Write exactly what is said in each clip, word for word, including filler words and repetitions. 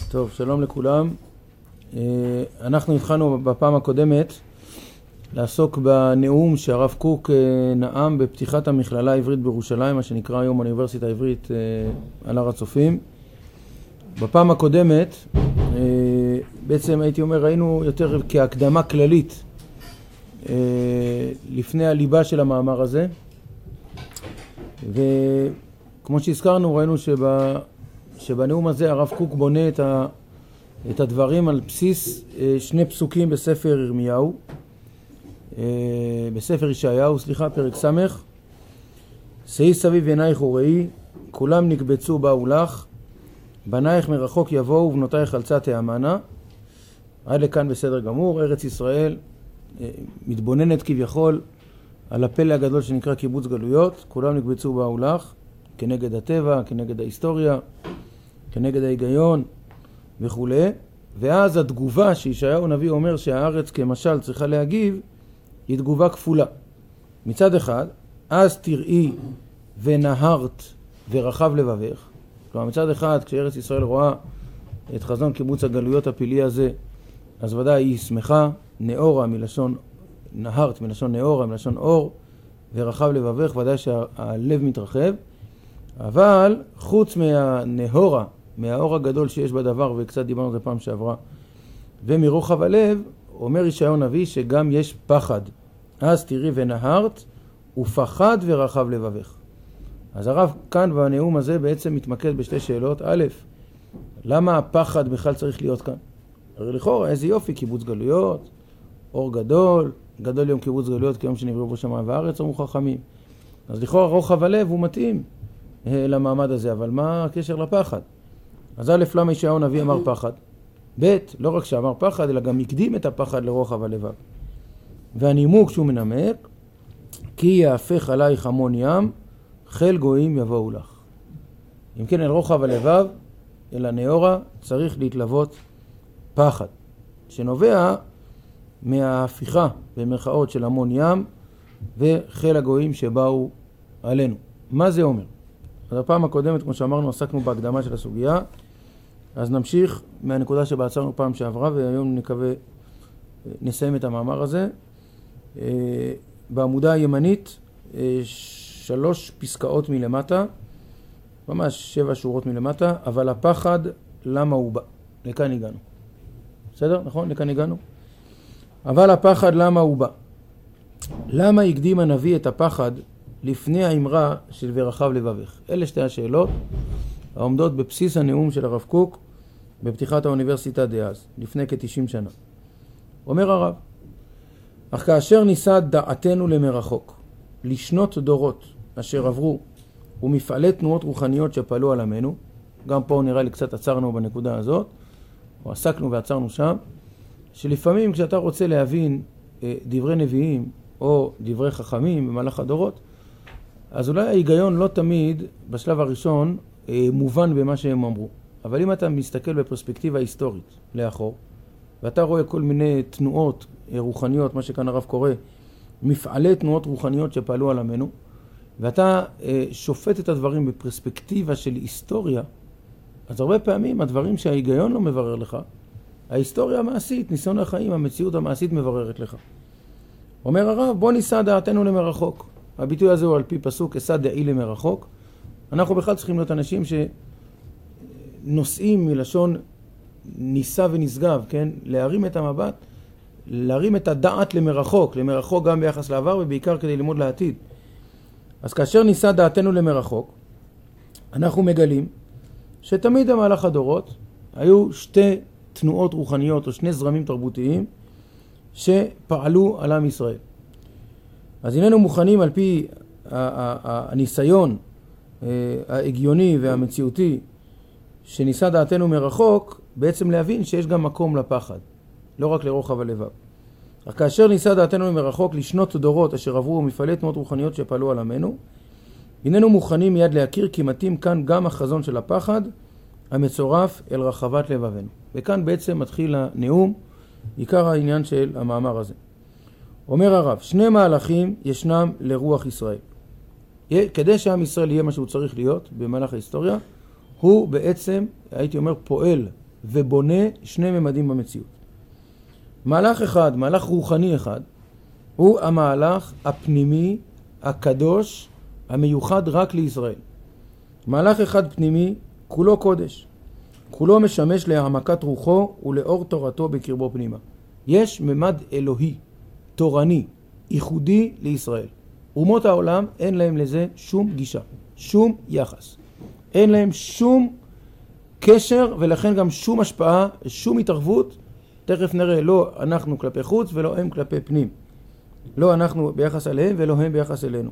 טוב, שלום לכולם. אנחנו התחלנו בפעם הקודמת לעסוק בנאום שהרב קוק נאם בפתיחת המכללה העברית בירושלים, מה שנקרא היום האוניברסיטה העברית על הר הצופים. בפעם הקודמת, בעצם הייתי אומר, ראינו יותר כהקדמה כללית לפני הליבה של המאמר הזה. וכמו שהזכרנו, ראינו שב... שבנאום הזה הרב קוק בונה את, ה... את הדברים על בסיס שני פסוקים בספר ירמיהו, בספר ישעיהו, סליחה, פרק סמך. שאי סביב עינייך וראי, כולם נקבצו באו לך, בנייך מרחוק יבואו ובנותייך חלצה תאמנה. עד לכאן בסדר גמור. ארץ ישראל מתבוננת כביכול על הפלא הגדול שנקרא קיבוץ גלויות. כולם נקבצו באו לך, כנגד הטבע, כנגד ההיסטוריה, כנגד ההיגיון וכו'. ואז התגובה שישעיהו הנביא אומר שהארץ כמשל צריכה להגיב, היא תגובה כפולה. מצד אחד, אז תראי ונהרת ורחב לבבך. כלומר, מצד אחד, כשארץ ישראל רואה את חזון קיבוץ הגלויות הפילי הזה, אז ודאי היא שמחה, נאורה מלשון נהרת, מלשון נאורה, מלשון אור, ורחב לבבך, ודאי שהלב מתרחב. אבל חוץ מהנהורה, מהאור הגדול שיש בדבר, וקצת דיברנו על זה פעם שעברה, ומרוחב הלב, אומר ישעיהו הנביא שגם יש פחד. אז תראי ונהרת, ופחד ורחב לבבך. אז הרב כאן בנאום הזה בעצם מתמקד בשתי שאלות. א', למה הפחד בכלל צריך להיות כאן? הרי לכאורה, איזה יופי, קיבוץ גלויות, אור גדול, גדול יום קיבוץ גלויות כיום שנבראו בו שמיים וארץ, אמרו חכמים. אז לכאורה רוחב הלב הוא מתאים למעמד הזה, אבל מה הקשר לפחד? אז א', למה ישעיהו הנביא אמר פחד? ב', לא רק שאמר פחד, אלא גם הקדים את הפחד לרוחב הלבב. והנימוק שהוא מנמק, כי יהפך עלייך המון ים, חיל גויים יבואו לך. אם כן, אל רוחב הלבב, אל הנאורה, צריך להתלוות פחד, שנובע מההפיכה במרכאות של המון ים וחיל הגויים שבאו עלינו. מה זה אומר? אז הפעם הקודמת, כמו שאמרנו, עסקנו בהקדמה של הסוגיה, אז נמשיך מהנקודה שבה עצרנו פעם שעברה, והיום נקווה נסיים את המאמר הזה. בעמודה הימנית, שלוש פסקאות מלמטה, ממש שבע שורות מלמטה, אבל הפחד, למה הוא בא? לכאן הגענו. בסדר? נכון? לכאן הגענו? אבל הפחד, למה הוא בא? למה הקדים הנביא את הפחד לפני האמרה של ורחב לבבך? אלה שתי השאלות העומדות בבסיס הנאום של הרב קוק בפתיחת האוניברסיטה דאז, לפני כ-תשעים שנה. אומר הרב, אך כאשר ניסה דעתנו למרחוק, לשנות דורות אשר עברו, ומפעלי תנועות רוחניות שפעלו על עמנו, גם פה נראה לי קצת עצרנו בנקודה הזאת, או עסקנו ועצרנו שם, שלפעמים כשאתה רוצה להבין דברי נביאים או דברי חכמים במהלך הדורות, אז אולי ההיגיון לא תמיד בשלב הראשון מובן במה שהם אמרו. אבל אם אתה מסתכל בפרספקטיבה היסטורית לאחור, ואתה רואה כל מיני תנועות רוחניות, מה שכאן הרב קורא, מפעלי תנועות רוחניות שפעלו על עמנו, ואתה שופט את הדברים בפרספקטיבה של היסטוריה, אז הרבה פעמים הדברים שההיגיון לא מברר לך, ההיסטוריה המעשית, ניסיון החיים, המציאות המעשית מבררת לך. אומר הרב, בוא ניסע דעתנו למרחוק. הביטוי הזה הוא על פי פסוק, אסע דעי למרחוק. אנחנו בכלל צריכים להיות אנשים שנושאים מלשון ניסה ונשגב, כן? להרים את המבט, להרים את הדעת למרחוק, למרחוק גם ביחס לעבר ובעיקר כדי ללמוד לעתיד. אז כאשר ניסה דעתנו למרחוק, אנחנו מגלים שתמיד במהלך הדורות היו שתי תנועות רוחניות או שני זרמים תרבותיים שפעלו על עם ישראל. אז איננו מוכנים על פי הניסיון ההגיוני והמציאותי שניסה דעתנו מרחוק, בעצם להבין שיש גם מקום לפחד, לא רק לרוחב הלבב. אך כאשר ניסה דעתנו מרחוק לשנות דורות אשר עברו מפעלי תנועות רוחניות שפעלו על עמנו, איננו מוכנים מיד להכיר כי מתאים כאן גם החזון של הפחד המצורף אל רחבת לבבנו. וכאן בעצם מתחיל הנאום, עיקר העניין של המאמר הזה. אומר הרב, שני מהלכים ישנם לרוח ישראל. כדי שעם ישראל יהיה מה שהוא צריך להיות במהלך ההיסטוריה, הוא בעצם, הייתי אומר, פועל ובונה שני ממדים במציאות. מהלך אחד, מהלך רוחני אחד, הוא המהלך הפנימי, הקדוש, המיוחד רק לישראל. מהלך אחד פנימי, כולו קודש. כולו משמש להעמקת רוחו ולאור תורתו בקרבו פנימה. יש ממד אלוהי, תורני, ייחודי לישראל. אומות העולם אין להם לזה שום גישה, שום יחס. אין להם שום קשר ולכן גם שום השפעה, שום התערבות. תכף נראה, לא אנחנו כלפי חוץ ולא הם כלפי פנים. לא אנחנו ביחס אליהם ולא הם ביחס אלינו.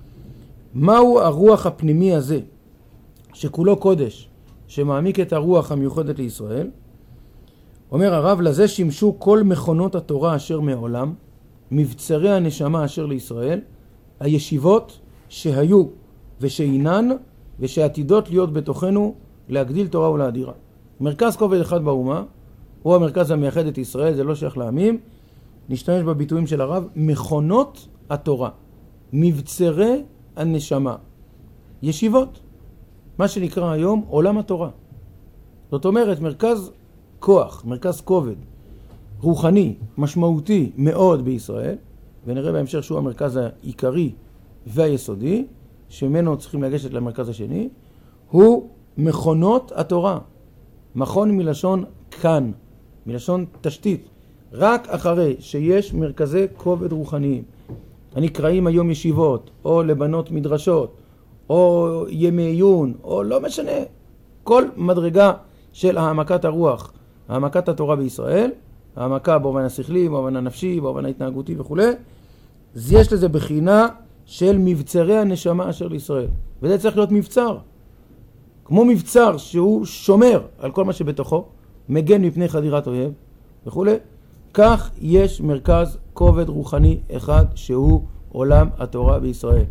מהו הרוח הפנימי הזה, שכולו קודש, שמעמיק את הרוח המיוחדת לישראל? אומר הרב, לזה שימשו כל מכונות התורה אשר מעולם, מבצרי הנשמה אשר לישראל, הישיבות שהיו ושאינן ושעתידות להיות בתוכנו להגדיל תורה ולהדירה. מרכז כובד אחד באומה, הוא המרכז המייחד את ישראל, זה לא שייך לעמים, נשתמש בביטויים של הרב, מכונות התורה, מבצרי הנשמה, ישיבות, מה שנקרא היום עולם התורה. זאת אומרת, מרכז כוח, מרכז כובד, רוחני, משמעותי מאוד בישראל, ונראה בהמשך שהוא המרכז העיקרי והיסודי, שממנו צריכים לגשת למרכז השני, הוא מכונות התורה. מכון מלשון כאן, מלשון תשתית. רק אחרי שיש מרכזי כובד רוחניים, הנקראים היום ישיבות, או לבנות מדרשות, או ימי עיון, או לא משנה, כל מדרגה של העמקת הרוח, העמקת התורה בישראל, העמקה באופן השכלי, באופן הנפשי, באופן ההתנהגותי וכו', אז יש לזה בחינה של מבצרי הנשמה אשר לישראל. וזה צריך להיות מבצר. כמו מבצר שהוא שומר על כל מה שבתוכו, מגן מפני חדירת אויב וכו'. כך יש מרכז כובד רוחני אחד שהוא עולם התורה בישראל.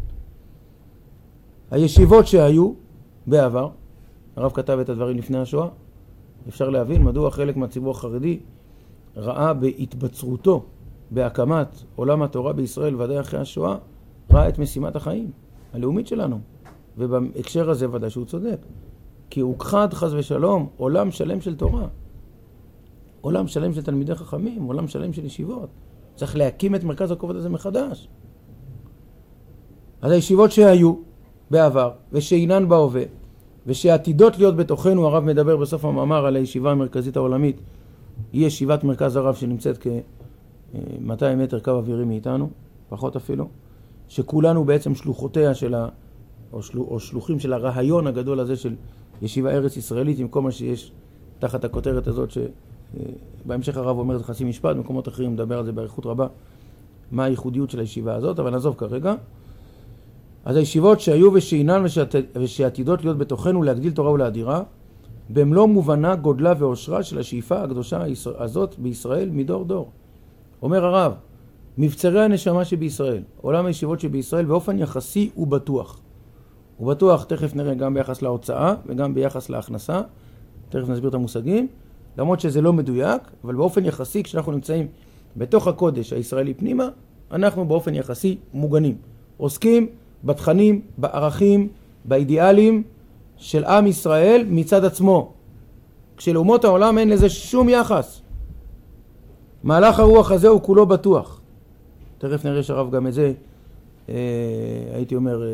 הישיבות שהיו בעבר, הרב כתב את הדברים לפני השואה, אפשר להבין מדוע חלק מהציבור החרדי ראה בהתבצרותו, בהקמת עולם התורה בישראל ודאי אחרי השואה, ראה את משימת החיים הלאומית שלנו. ובהקשר הזה ודאי שהוא צודק. כי הוכחד חס ושלום עולם שלם של תורה. עולם שלם של תלמידי חכמים, עולם שלם של ישיבות. צריך להקים את מרכז הכובד הזה מחדש. אז הישיבות שהיו בעבר ושאינן בהווה, ושעתידות להיות בתוכנו, הרב מדבר בסוף המאמר על הישיבה המרכזית העולמית, היא ישיבת מרכז הרב שנמצאת כ-מאתיים מטר קו אווירי מאיתנו, פחות אפילו, שכולנו בעצם שלוחותיה של ה... או, של... או שלוחים של הרעיון הגדול הזה של ישיבה ארץ ישראלית, עם כל מה שיש תחת הכותרת הזאת, שבהמשך הרב אומר את חצי משפט, במקומות אחרים מדבר על זה בעריכות רבה, מה הייחודיות של הישיבה הזאת, אבל נעזוב כרגע. אז הישיבות שהיו ושאינן ושעת... ושעתידות להיות בתוכנו להגדיל תורה ולהדירה, במלוא מובנה גודלה ואושרה של השאיפה הקדושה הזאת בישראל מדור דור. אומר הרב, מבצרי הנשמה שבישראל, עולם הישיבות שבישראל, באופן יחסי הוא בטוח. הוא בטוח, תכף נראה, גם ביחס להוצאה וגם ביחס להכנסה, תכף נסביר את המושגים, למרות שזה לא מדויק, אבל באופן יחסי, כשאנחנו נמצאים בתוך הקודש הישראלי פנימה, אנחנו באופן יחסי מוגנים. עוסקים בתכנים, בערכים, באידיאלים של עם ישראל מצד עצמו. כשלאומות העולם אין לזה שום יחס. מהלך הרוח הזה הוא כולו בטוח. תכף נראה שרב גם את זה, אה, הייתי אומר, אה,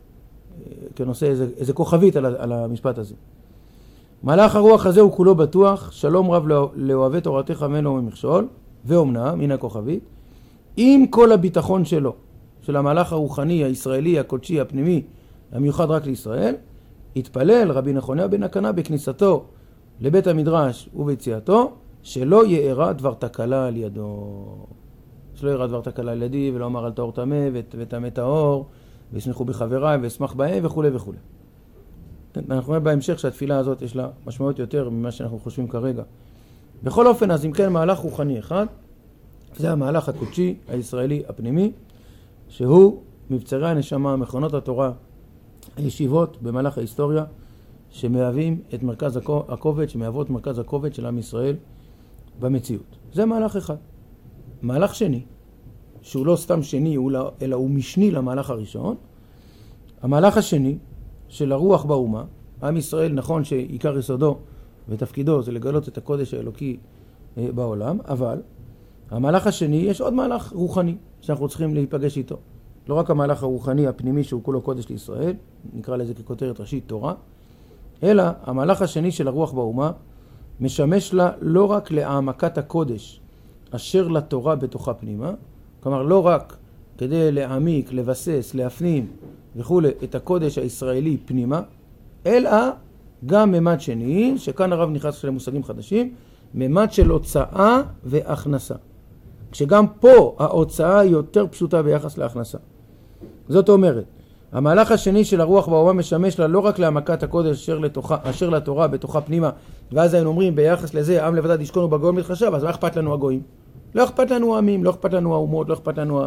כנושא איזה, איזה כוכבית על, על המשפט הזה. מהלך הרוח הזה הוא כולו בטוח, שלום רב לאוהבי תורתך ממנו ממכשול, ואומנה, מן הכוכבית, עם כל הביטחון שלו, של המהלך הרוחני, הישראלי, הקודשי, הפנימי, המיוחד רק לישראל, התפלל רבי נחוניה בן הקנה בכניסתו לבית המדרש וביציאתו, שלא יארע דבר תקלה על ידו. שלא יארע דבר תקלה על ידי, ולא אמר על טהור טמא וטמא טהור, וישמחו בחבריי וישמח בהם וכו' וכו'. אנחנו רואים בהמשך שהתפילה הזאת יש לה משמעות יותר ממה שאנחנו חושבים כרגע. בכל אופן, אז אם כן מהלך רוחני אחד, זה המהלך הקודשי הישראלי הפנימי, שהוא מבצרי הנשמה, מכונות התורה, הישיבות במהלך ההיסטוריה, שמהווים את מרכז הכובד, שמהוות מרכז הכובד של עם ישראל במציאות. זה מהלך אחד. מהלך שני, שהוא לא סתם שני, אלא הוא משני למהלך הראשון. המהלך השני של הרוח באומה, עם ישראל נכון שעיקר יסודו ותפקידו זה לגלות את הקודש האלוקי בעולם, אבל המהלך השני, יש עוד מהלך רוחני שאנחנו צריכים להיפגש איתו. לא רק המהלך הרוחני הפנימי שהוא כולו קודש לישראל, נקרא לזה ככותרת ראשית תורה, אלא המהלך השני של הרוח באומה משמש לה לא רק להעמקת הקודש אשר לתורה בתוכה פנימה, כלומר לא רק כדי להעמיק, לבסס, להפנים וכו' את הקודש הישראלי פנימה, אלא גם ממד שני, שכאן הרב נכנס למושגים חדשים, ממד של הוצאה והכנסה. כשגם פה ההוצאה היא יותר פשוטה ביחס להכנסה. זאת אומרת, המהלך השני של הרוח באומה משמש לה לא רק להעמקת הקודש אשר, לתוכה, אשר לתורה בתוכה פנימה, ואז היינו אומרים ביחס לזה, עם לבדד ישכון ובגויים מתחשב, אז מה אכפת לנו הגויים? לא אכפת לנו העמים, לא אכפת לנו האומות, לא אכפת לנו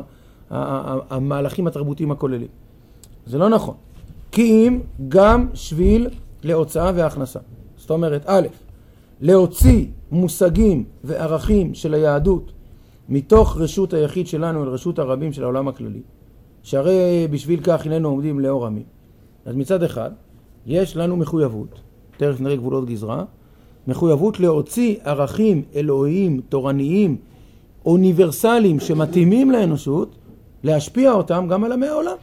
המהלכים התרבותיים הכוללים. זה לא נכון. כי אם גם שביל להוצאה והכנסה. זאת אומרת, א', להוציא מושגים וערכים של היהדות מתוך רשות היחיד שלנו אל רשות הרבים של העולם הכללי, שהרי בשביל כך איננו עומדים לאור עמים. אז מצד אחד, יש לנו מחויבות, תכף נראה גבולות גזרה, מחויבות להוציא ערכים אלוהיים, תורניים, אוניברסליים שמתאימים לאנושות, להשפיע אותם גם על עמי העולם.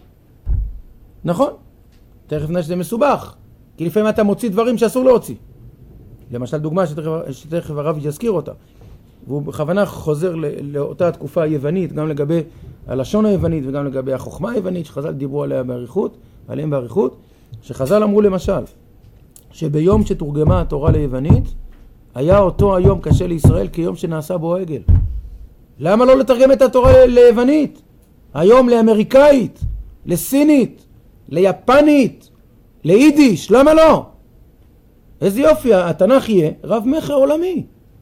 נכון? תכף נראה שזה מסובך, כי לפעמים אתה מוציא דברים שאסור להוציא. למשל דוגמה שתכף, שתכף הרב יזכיר אותה. והוא בכוונה חוזר לאותה התקופה היוונית, גם לגבי הלשון היוונית וגם לגבי החוכמה היוונית, שחז"ל דיברו עליה בעריכות, עליהם בעריכות, שחז"ל אמרו למשל, שביום שתורגמה התורה ליוונית, היה אותו היום קשה לישראל כיום שנעשה בו עגל. למה לא לתרגם את התורה ליוונית? היום לאמריקאית, לסינית, ליפנית, ליידיש, למה לא? איזה יופי, התנ"ך יהיה רב מחר עולמי.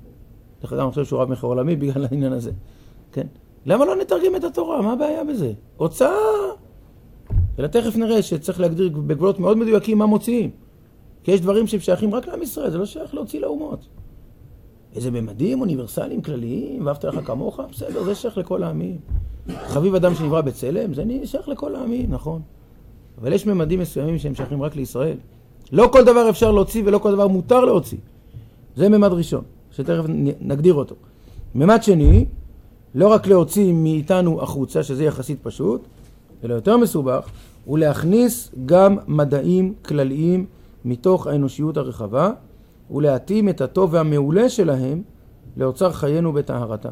אני חושב שהוא רב מחר עולמי בגלל העניין הזה. כן? למה לא נתרגם את התורה? מה הבעיה בזה? הוצאה. אלא תכף נראה שצריך להגדיר בגבולות מאוד מדויקים מה מוציאים. כי יש דברים ששייכים רק לעם ישראל, זה לא שייך להוציא לאומות. איזה ממדים אוניברסליים כלליים, ואהבת לך כמוך, בסדר, זה שייך לכל העמים. חביב אדם שנברא בצלם, זה שייך לכל העמים, נכון. אבל יש ממדים מסוימים שהם שייכים רק לישראל. לא כל דבר אפשר להוציא ולא כל דבר מותר להוציא. זה ממד ראשון, שתכף נגדיר אותו. ממד שני, לא רק להוציא מאיתנו החוצה, שזה יחסית פשוט, אלא יותר מסובך, הוא להכניס גם מדעים כלליים מתוך האנושיות הרחבה, ולהתאים את הטוב והמעולה שלהם לאוצר חיינו בטהרתם.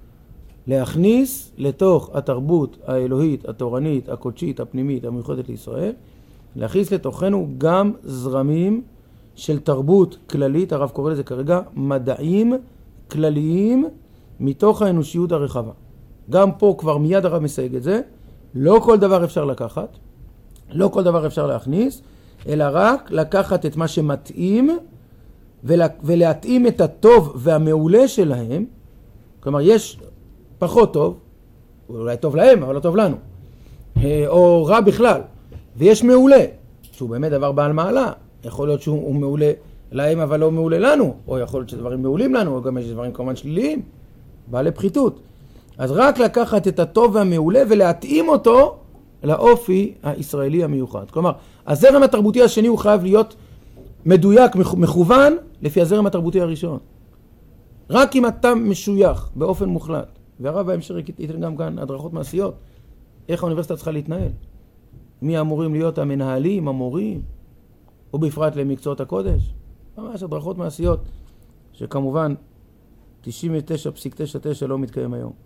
להכניס לתוך התרבות האלוהית, התורנית, הקודשית, הפנימית, המיוחדת לישראל, להכניס לתוכנו גם זרמים של תרבות כללית, הרב קורא לזה כרגע, מדעים כלליים מתוך האנושיות הרחבה. גם פה כבר מיד הרב מסייג את זה, לא כל דבר אפשר לקחת, לא כל דבר אפשר להכניס, אלא רק לקחת את מה שמתאים, ולה, ולהתאים את הטוב והמעולה שלהם. כלומר, יש פחות טוב, אולי טוב להם, אבל לא טוב לנו, או רע בכלל, ויש מעולה, שהוא באמת דבר בעל מעלה. יכול להיות שהוא מעולה להם, אבל לא מעולה לנו, או יכול להיות שדברים מעולים לנו, או גם יש דברים כמובן שליליים, בעלי פחיתות. אז רק לקחת את הטוב והמעולה ולהתאים אותו לאופי הישראלי המיוחד. כלומר, הזרם התרבותי השני הוא חייב להיות מדויק, מכוון, לפי הזרם התרבותי הראשון. רק אם אתה משוייך באופן מוחלט, והרב בהמשך ייתן גם כאן הדרכות מעשיות, איך האוניברסיטה צריכה להתנהל. מי אמורים להיות המנהלים, המורים, ובפרט למקצועות הקודש. ממש הדרכות מעשיות, שכמובן תשעים ותשע נקודה תשע תשע לא מתקיים היום.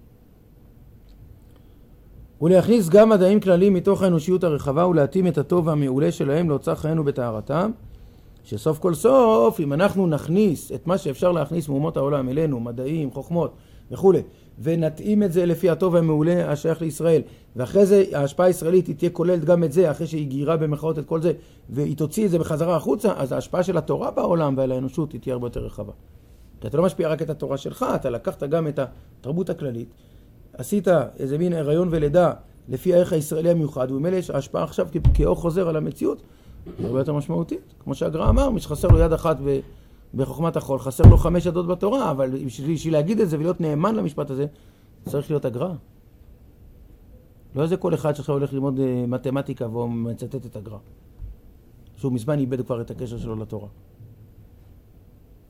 ולהכניס גם מדעים כלליים מתוך האנושיות הרחבה ולהתאים את הטוב והמעולה שלהם לאוצר חיינו בטהרתם, שסוף כל סוף, אם אנחנו נכניס את מה שאפשר להכניס מאומות העולם אלינו, מדעים, חוכמות וכו', ונתאים את זה לפי הטוב והמעולה השייך לישראל, ואחרי זה ההשפעה הישראלית היא תהיה כוללת גם את זה, אחרי שהיא גירה במחאות את כל זה, והיא תוציא את זה בחזרה החוצה, אז ההשפעה של התורה בעולם ועל האנושות היא תהיה הרבה יותר רחבה. כי אתה לא משפיע רק את התורה שלך, אתה לקחת גם את התרבות הכללית, עשית איזה מין הריון ולידה לפי הערך הישראלי המיוחד, וממילא ההשפעה עכשיו כאור חוזר על המציאות, הרבה יותר משמעותית. כמו שהגר"א אמר, מי שחסר לו יד אחת בחוכמת החול, חסר לו חמש ידות בתורה, אבל בשביל להגיד את זה ולהיות נאמן למשפט הזה, צריך להיות הגר"א. לא איזה כל אחד שעכשיו הולך ללמוד מתמטיקה והוא מצטט את הגר"א. שהוא מזמן איבד כבר את הקשר שלו לתורה.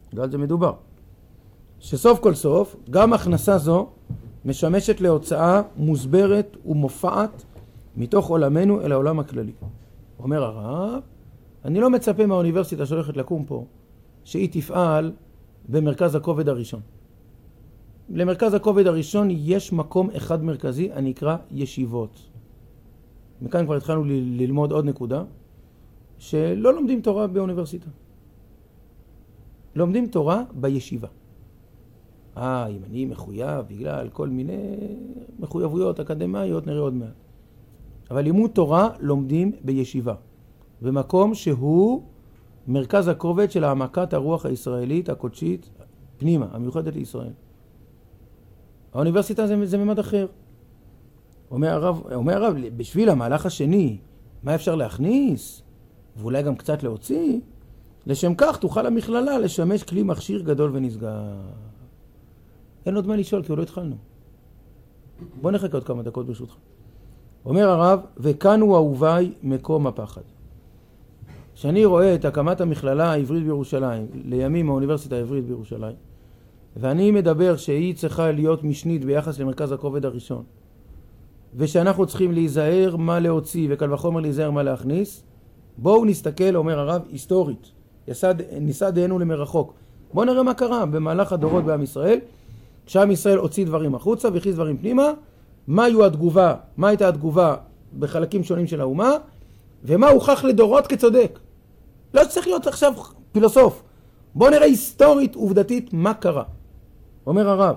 ועל זה מדובר. שסוף כל סוף, גם הכנסה זו משמשת להוצאה מוסברת ומופעת מתוך עולמנו אל העולם הכללי. אומר הרב, אני לא מצפה מהאוניברסיטה שהולכת לקום פה, שהיא תפעל במרכז הכובד הראשון. למרכז הכובד הראשון יש מקום אחד מרכזי, הנקרא ישיבות. מכאן כבר התחלנו ל- ללמוד עוד נקודה, שלא לומדים תורה באוניברסיטה. לומדים תורה בישיבה. אה, אם אני מחויב בגלל כל מיני מחויבויות אקדמיות, נראה עוד מעט. אבל לימוד תורה לומדים בישיבה. במקום שהוא מרכז הכובד של העמקת הרוח הישראלית, הקודשית, פנימה, המיוחדת לישראל. האוניברסיטה זה, זה ממד אחר. אומר הרב, אומר הרב, בשביל המהלך השני, מה אפשר להכניס? ואולי גם קצת להוציא? לשם כך תוכל המכללה לשמש כלי מכשיר גדול ונשגב. אין עוד מה לשאול, כי עוד לא התחלנו. בוא נחכה עוד כמה דקות ברשותך. אומר הרב, וכאן הוא אהוביי מקום הפחד. כשאני רואה את הקמת המכללה העברית בירושלים, לימים האוניברסיטה העברית בירושלים, ואני מדבר שהיא צריכה להיות משנית ביחס למרכז הכובד הראשון, ושאנחנו צריכים להיזהר מה להוציא וקל וחומר להיזהר מה להכניס, בואו נסתכל, אומר הרב, היסטורית. יסד, ניסה דהנו למרחוק. בואו נראה מה קרה במהלך הדורות בעם ישראל, כשעם ישראל הוציא דברים החוצה והכניס דברים פנימה, מה היו התגובה, מה הייתה התגובה בחלקים שונים של האומה, ומה הוכח לדורות כצודק. לא צריך להיות עכשיו פילוסוף. בואו נראה היסטורית, עובדתית, מה קרה. אומר הרב,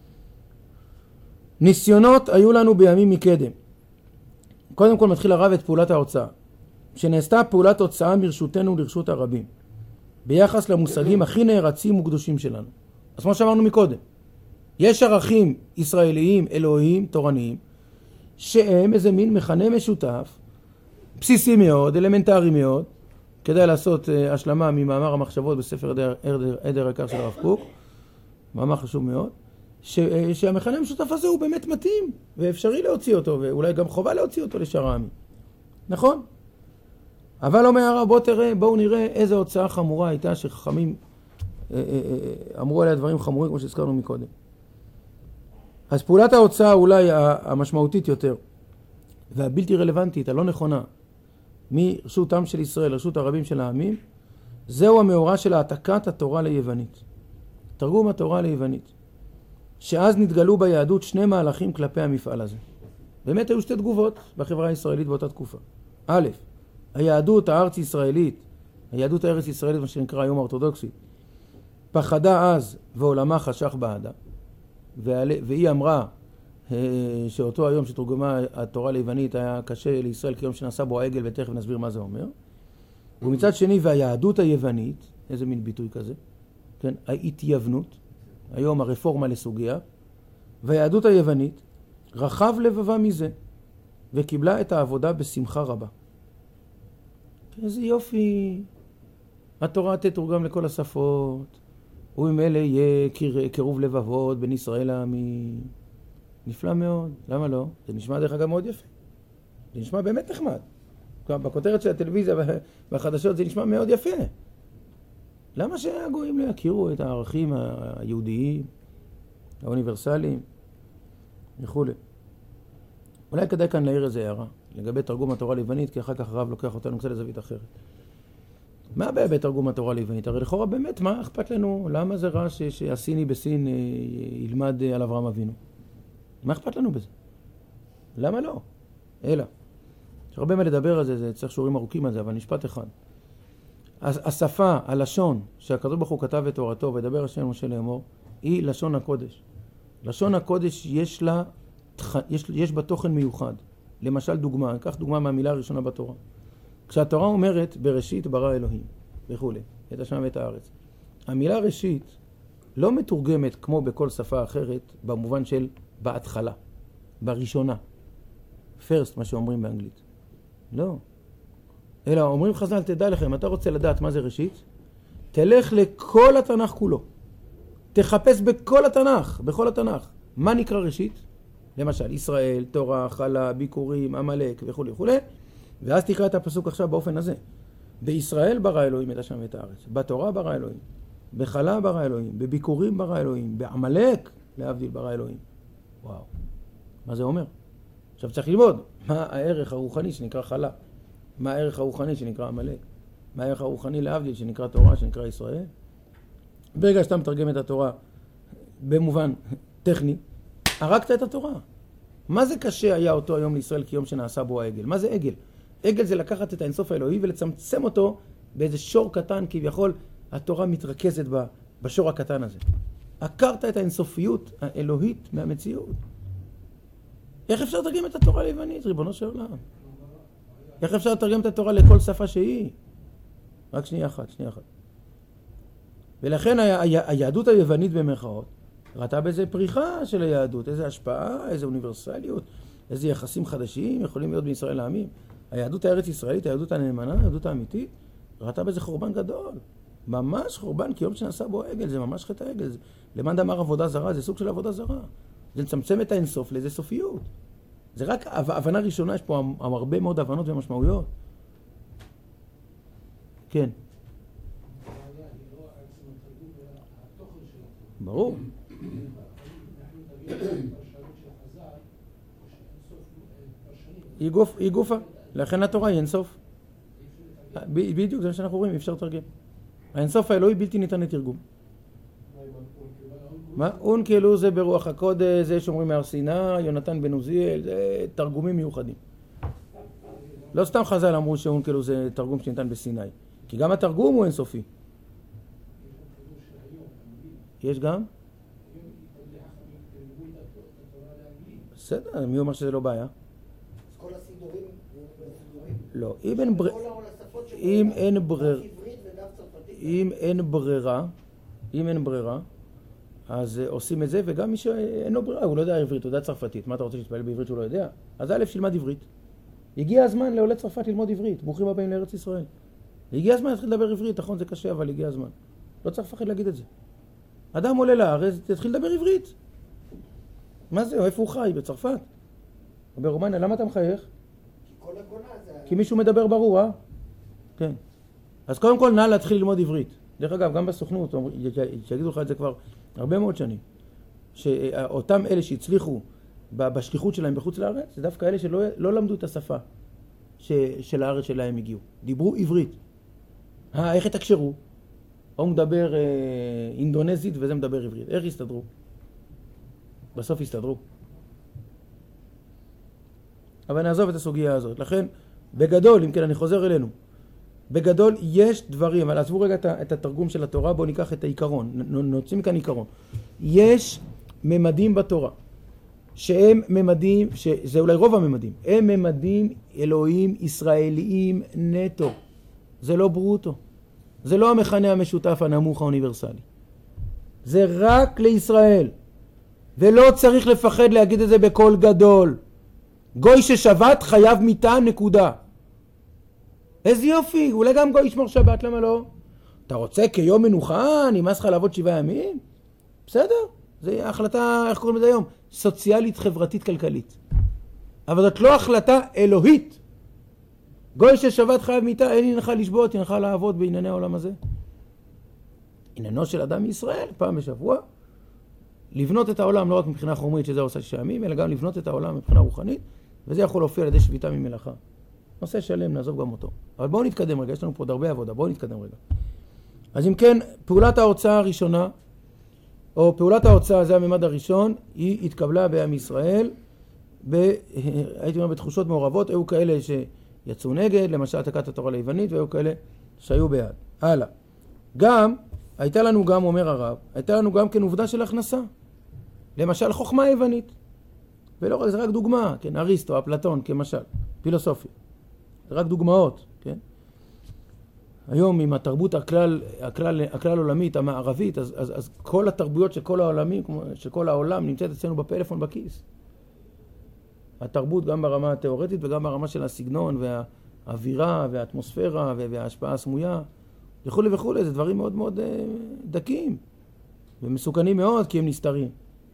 ניסיונות היו לנו בימים מקדם. קודם כל מתחיל הרב את פעולת ההוצאה. שנעשתה פעולת הוצאה מרשותנו לרשות הרבים, ביחס למושגים הכי נערצים וקדושים שלנו. אז כמו שאמרנו מקודם, יש ערכים ישראליים, אלוהיים, תורניים, שהם איזה מין מכנה משותף, בסיסי מאוד, אלמנטרי מאוד. כדאי לעשות uh, השלמה ממאמר המחשבות בספר עדר, עדר, עדר יקר של הרב קוק, מאמר חשוב מאוד, ש, uh, שהמכנה המשותף הזה הוא באמת מתאים, ואפשרי להוציא אותו, ואולי גם חובה להוציא אותו לשאר העמים. נכון? אבל אומר הרב, בוא תראה, בואו נראה איזה הוצאה חמורה הייתה שחכמים אה, אה, אה, אמרו עליה דברים חמורים כמו שהזכרנו מקודם. אז פעולת ההוצאה אולי המשמעותית יותר והבלתי רלוונטית, הלא נכונה, מרשותם של ישראל לרשות הרבים של העמים, זהו המאורע של העתקת התורה ליוונית. תרגום התורה ליוונית. שאז נתגלו ביהדות שני מהלכים כלפי המפעל הזה. באמת היו שתי תגובות בחברה הישראלית באותה תקופה. א', היהדות הארץ ישראלית, היהדות הארץ ישראלית, מה שנקרא היום האורתודוקסית, פחדה אז ועולמה חשך בעדה, והיא אמרה שאותו היום שתורגמה התורה ליוונית היה קשה לישראל כיום שנעשה בו העגל, ותכף נסביר מה זה אומר. ומצד שני, והיהדות היוונית, איזה מין ביטוי כזה, כן, ההתייוונות, היום הרפורמה לסוגיה, והיהדות היוונית רחב לבבה מזה, וקיבלה את העבודה בשמחה רבה. איזה יופי, התורה תתורגם לכל השפות, וממילא יהיה קירוב לבבות בין ישראל לעמים. נפלא מאוד, למה לא? זה נשמע דרך אגב מאוד יפה. זה נשמע באמת נחמד. בכותרת של הטלוויזיה והחדשות זה נשמע מאוד יפה. למה שהגויים לא יכירו את הערכים היהודיים, האוניברסליים וכו'? אולי כדאי כאן להעיר איזה הערה לגבי תרגום התורה ליוונית, כי אחר כך הרב לוקח אותנו קצת לזווית אחרת. מה הבעיה בתרגום התורה ליוונית? הרי לכאורה באמת, מה אכפת לנו? למה זה רע שהסיני בסין ילמד על אברהם אבינו? מה אכפת לנו בזה? למה לא? אלא. יש הרבה מה לדבר על זה, זה צריך שיעורים ארוכים על זה, אבל משפט אחד. השפה, הלשון, שהקדוש ברוך הוא כתב את תורתו וידבר השם משה לאמור, היא לשון הקודש. לשון הקודש יש לה, יש, יש בה תוכן מיוחד. למשל דוגמה, ניקח דוגמה מהמילה הראשונה בתורה. כשהתורה אומרת בראשית ברא אלוהים וכו', את השם ואת הארץ. המילה ראשית לא מתורגמת כמו בכל שפה אחרת במובן של בהתחלה, בראשונה. first, מה שאומרים באנגלית. לא. אלא אומרים חז"ל, תדע לכם, אתה רוצה לדעת מה זה ראשית? תלך לכל התנ"ך כולו. תחפש בכל התנ"ך, בכל התנ"ך. מה נקרא ראשית? למשל, ישראל, תורה, חלה, ביקורים, עמלק וכו' וכו'. ואז תקרא את הפסוק עכשיו באופן הזה. בישראל ברא אלוהים את השם ואת הארץ. בתורה ברא אלוהים. בחלה ברא אלוהים, בביקורים ברא אלוהים, בעמלק להבדיל ברא אלוהים. וואו, מה זה אומר? עכשיו צריך ללמוד מה הערך הרוחני שנקרא חלה, מה הערך הרוחני שנקרא עמלק, מה הערך הרוחני להבדיל שנקרא תורה, שנקרא ישראל. ברגע שאתה מתרגם את התורה במובן טכני, הרגת את התורה. מה זה קשה היה אותו היום לישראל כיום שנעשה בו העגל? מה זה עגל? עגל זה לקחת את האינסוף האלוהי ולצמצם אותו באיזה שור קטן, כביכול התורה מתרכזת בשור הקטן הזה. עקרת את האינסופיות האלוהית מהמציאות. איך אפשר לתרגם את התורה ליוונית, ריבונו של עולם? איך אפשר לתרגם את התורה לכל שפה שהיא? רק שנייה אחת, שנייה אחת. ולכן ה- ה- היהדות היוונית במרכאות ראתה באיזה פריחה של היהדות, איזה השפעה, איזה אוניברסליות, איזה יחסים חדשים יכולים להיות בישראל העמים. היהדות הארץ ישראלית, היהדות הנאמנה, היהדות האמיתית, ראתה באיזה חורבן גדול. ממש חורבן, כי יום שנעשה בו עגל, זה ממש חטא העגל. למען דאמר עבודה זרה, זה סוג של עבודה זרה. זה לצמצם את האינסוף לאיזה סופיות. זה רק הבנה ראשונה, יש פה הרבה מאוד הבנות ומשמעויות. כן. ברור. היא גוף, היא גופה. לכן התורה היא אינסוף. בדיוק, זה מה שאנחנו רואים, אי אפשר לתרגם. האינסוף האלוהי בלתי ניתן לתרגום. מה? אונקלו זה ברוח הקודש, זה שאומרים מהר סיני, יונתן בן עוזיאל, זה תרגומים מיוחדים. לא סתם חז"ל אמרו שאונקלו זה תרגום שניתן בסיני, כי גם התרגום הוא אינסופי. יש גם? בסדר, מי אומר שזה לא בעיה? כל הסידורים? לא, אם אין ברירה, אם אין ברירה, אם אין ברירה, אם אין ברירה, אז עושים את זה, וגם מי שאין לו ברירה, הוא לא יודע עברית, הוא יודע צרפתית. מה אתה רוצה להתפעל בעברית שהוא לא יודע? אז א' שילמד עברית. הגיע הזמן לעולי צרפת ללמוד עברית. ברוכים הבאים לארץ ישראל. הגיע הזמן להתחיל לדבר עברית, נכון, זה קשה, אבל הגיע הזמן. לא צריך לפחד להגיד את זה. אדם עולה לארץ, תתחיל לדבר עברית. מה זה? איפה הוא חי? בצרפת? או ברומניה, למה אתה מחייך? כי כל הגולה זה... כי מישהו מדבר ברור, אה? כן. אז קודם כל נא להתחיל ללמוד עברית. דרך אגב, גם בסוכנות, שיגידו לך את זה כבר הרבה מאוד שנים, שאותם אלה שהצליחו בשליחות שלהם בחוץ לארץ, זה דווקא אלה שלא לא למדו את השפה ש, של הארץ שלהם הגיעו. דיברו עברית. אה, איך התקשרו? הוא מדבר אה, אינדונזית וזה מדבר עברית. איך הסתדרו? בסוף הסתדרו. אבל נעזוב את הסוגיה הזאת. לכן, בגדול, אם כן אני חוזר אלינו, בגדול יש דברים, אבל עזבו רגע את התרגום של התורה, בואו ניקח את העיקרון, נוצאים כאן עיקרון. יש ממדים בתורה, שהם ממדים, שזה אולי רוב הממדים, הם ממדים אלוהים ישראליים נטו. זה לא ברוטו. זה לא המכנה המשותף הנמוך האוניברסלי. זה רק לישראל. ולא צריך לפחד להגיד את זה בקול גדול. גוי ששבת חייב מיתה נקודה. איזה יופי, אולי גם גוי ישמור שבת, למה לא? אתה רוצה כיום מנוחה, נמאס לך לעבוד שבעה ימים? בסדר, זה החלטה, איך קוראים לזה היום? סוציאלית, חברתית, כלכלית. אבל זאת לא החלטה אלוהית. גוי ששבת חייב מיתה, אין עניינך לשבות, עניינך לעבוד בענייני העולם הזה. עניינו של אדם מישראל, פעם בשבוע, לבנות את העולם לא רק מבחינה חומרית, שזה עושה שישה ימים, אלא גם לבנות את העולם מבחינה רוחנית, וזה יכול להופיע על ידי שביתה ממלאכה. נושא שלם, נעזוב גם אותו. אבל בואו נתקדם רגע, יש לנו פה עוד הרבה עבודה, בואו נתקדם רגע. אז אם כן, פעולת ההוצאה הראשונה, או פעולת ההוצאה, זה הממד הראשון, היא התקבלה בעם ישראל, ב, הייתי אומר בתחושות מעורבות, היו כאלה שיצאו נגד, למשל העתקת התורה ליוונית, והיו כאלה שהיו בעד. הלאה. גם, הייתה לנו גם, אומר הרב, הייתה לנו גם כן עובדה של הכנסה. למשל חוכמה היוונית. ולא רק, זה רק דוגמה, כן, אריסטו, אפלטון, כמשל, פילוסופיה. זה רק דוגמאות, כן? היום עם התרבות הכלל, הכלל, הכלל עולמית, המערבית, אז, אז, אז כל התרבויות של כל העולמים, של כל העולם נמצאת אצלנו בפלאפון בכיס. התרבות גם ברמה התיאורטית וגם ברמה של הסגנון והאווירה והאטמוספירה וההשפעה הסמויה, וכו' וכו', זה דברים מאוד מאוד דקים ומסוכנים מאוד כי הם נסתרים.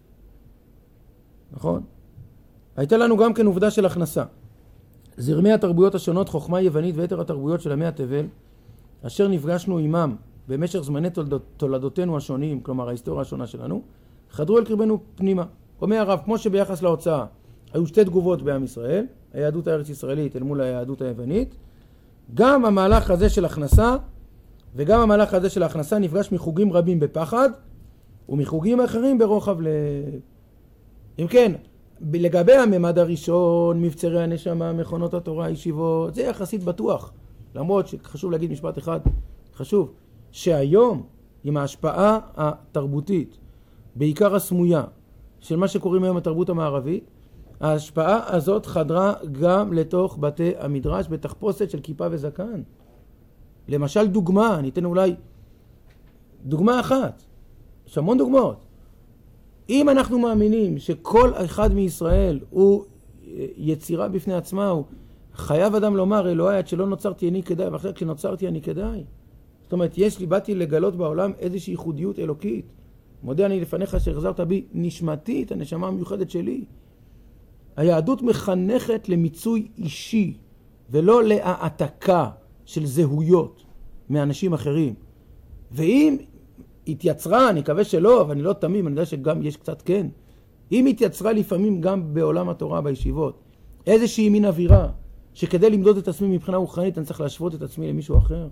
נכון? הייתה לנו גם כן עובדה של הכנסה. זרמי התרבויות השונות, חוכמה יוונית ויתר התרבויות של עמי התבל, אשר נפגשנו עמם במשך זמני תולדות, תולדותינו השונים, כלומר ההיסטוריה השונה שלנו, חדרו אל קרבנו פנימה. אומר הרב, כמו שביחס להוצאה היו שתי תגובות בעם ישראל, היהדות הארץ ישראלית אל מול היהדות היוונית, גם המהלך הזה של הכנסה וגם המהלך הזה של ההכנסה נפגש מחוגים רבים בפחד ומחוגים אחרים ברוחב לב. אם כן, לגבי הממד הראשון, מבצרי הנשמה, מכונות התורה, ישיבות, זה יחסית בטוח. למרות שחשוב להגיד משפט אחד, חשוב, שהיום עם ההשפעה התרבותית, בעיקר הסמויה, של מה שקוראים היום התרבות המערבית, ההשפעה הזאת חדרה גם לתוך בתי המדרש בתחפושת של כיפה וזקן. למשל דוגמה, אני אתן אולי דוגמה אחת, יש המון דוגמאות. אם אנחנו מאמינים שכל אחד מישראל הוא יצירה בפני עצמה, הוא חייב אדם לומר, אלוהי, עד שלא נוצרתי אני כדאי, ואחרי כשנוצרתי אני כדאי. זאת אומרת, יש לי, באתי לגלות בעולם איזושהי ייחודיות אלוקית. מודה אני לפניך שהחזרת בי נשמתי, את הנשמה המיוחדת שלי. היהדות מחנכת למיצוי אישי, ולא להעתקה של זהויות מאנשים אחרים. ואם התייצרה, אני מקווה שלא, אבל אני לא תמים, אני יודע שגם יש קצת כן. אם התייצרה לפעמים גם בעולם התורה, בישיבות, איזושהי מין אווירה, שכדי למדוד את עצמי מבחינה רוחנית, אני צריך להשוות את עצמי למישהו אחר.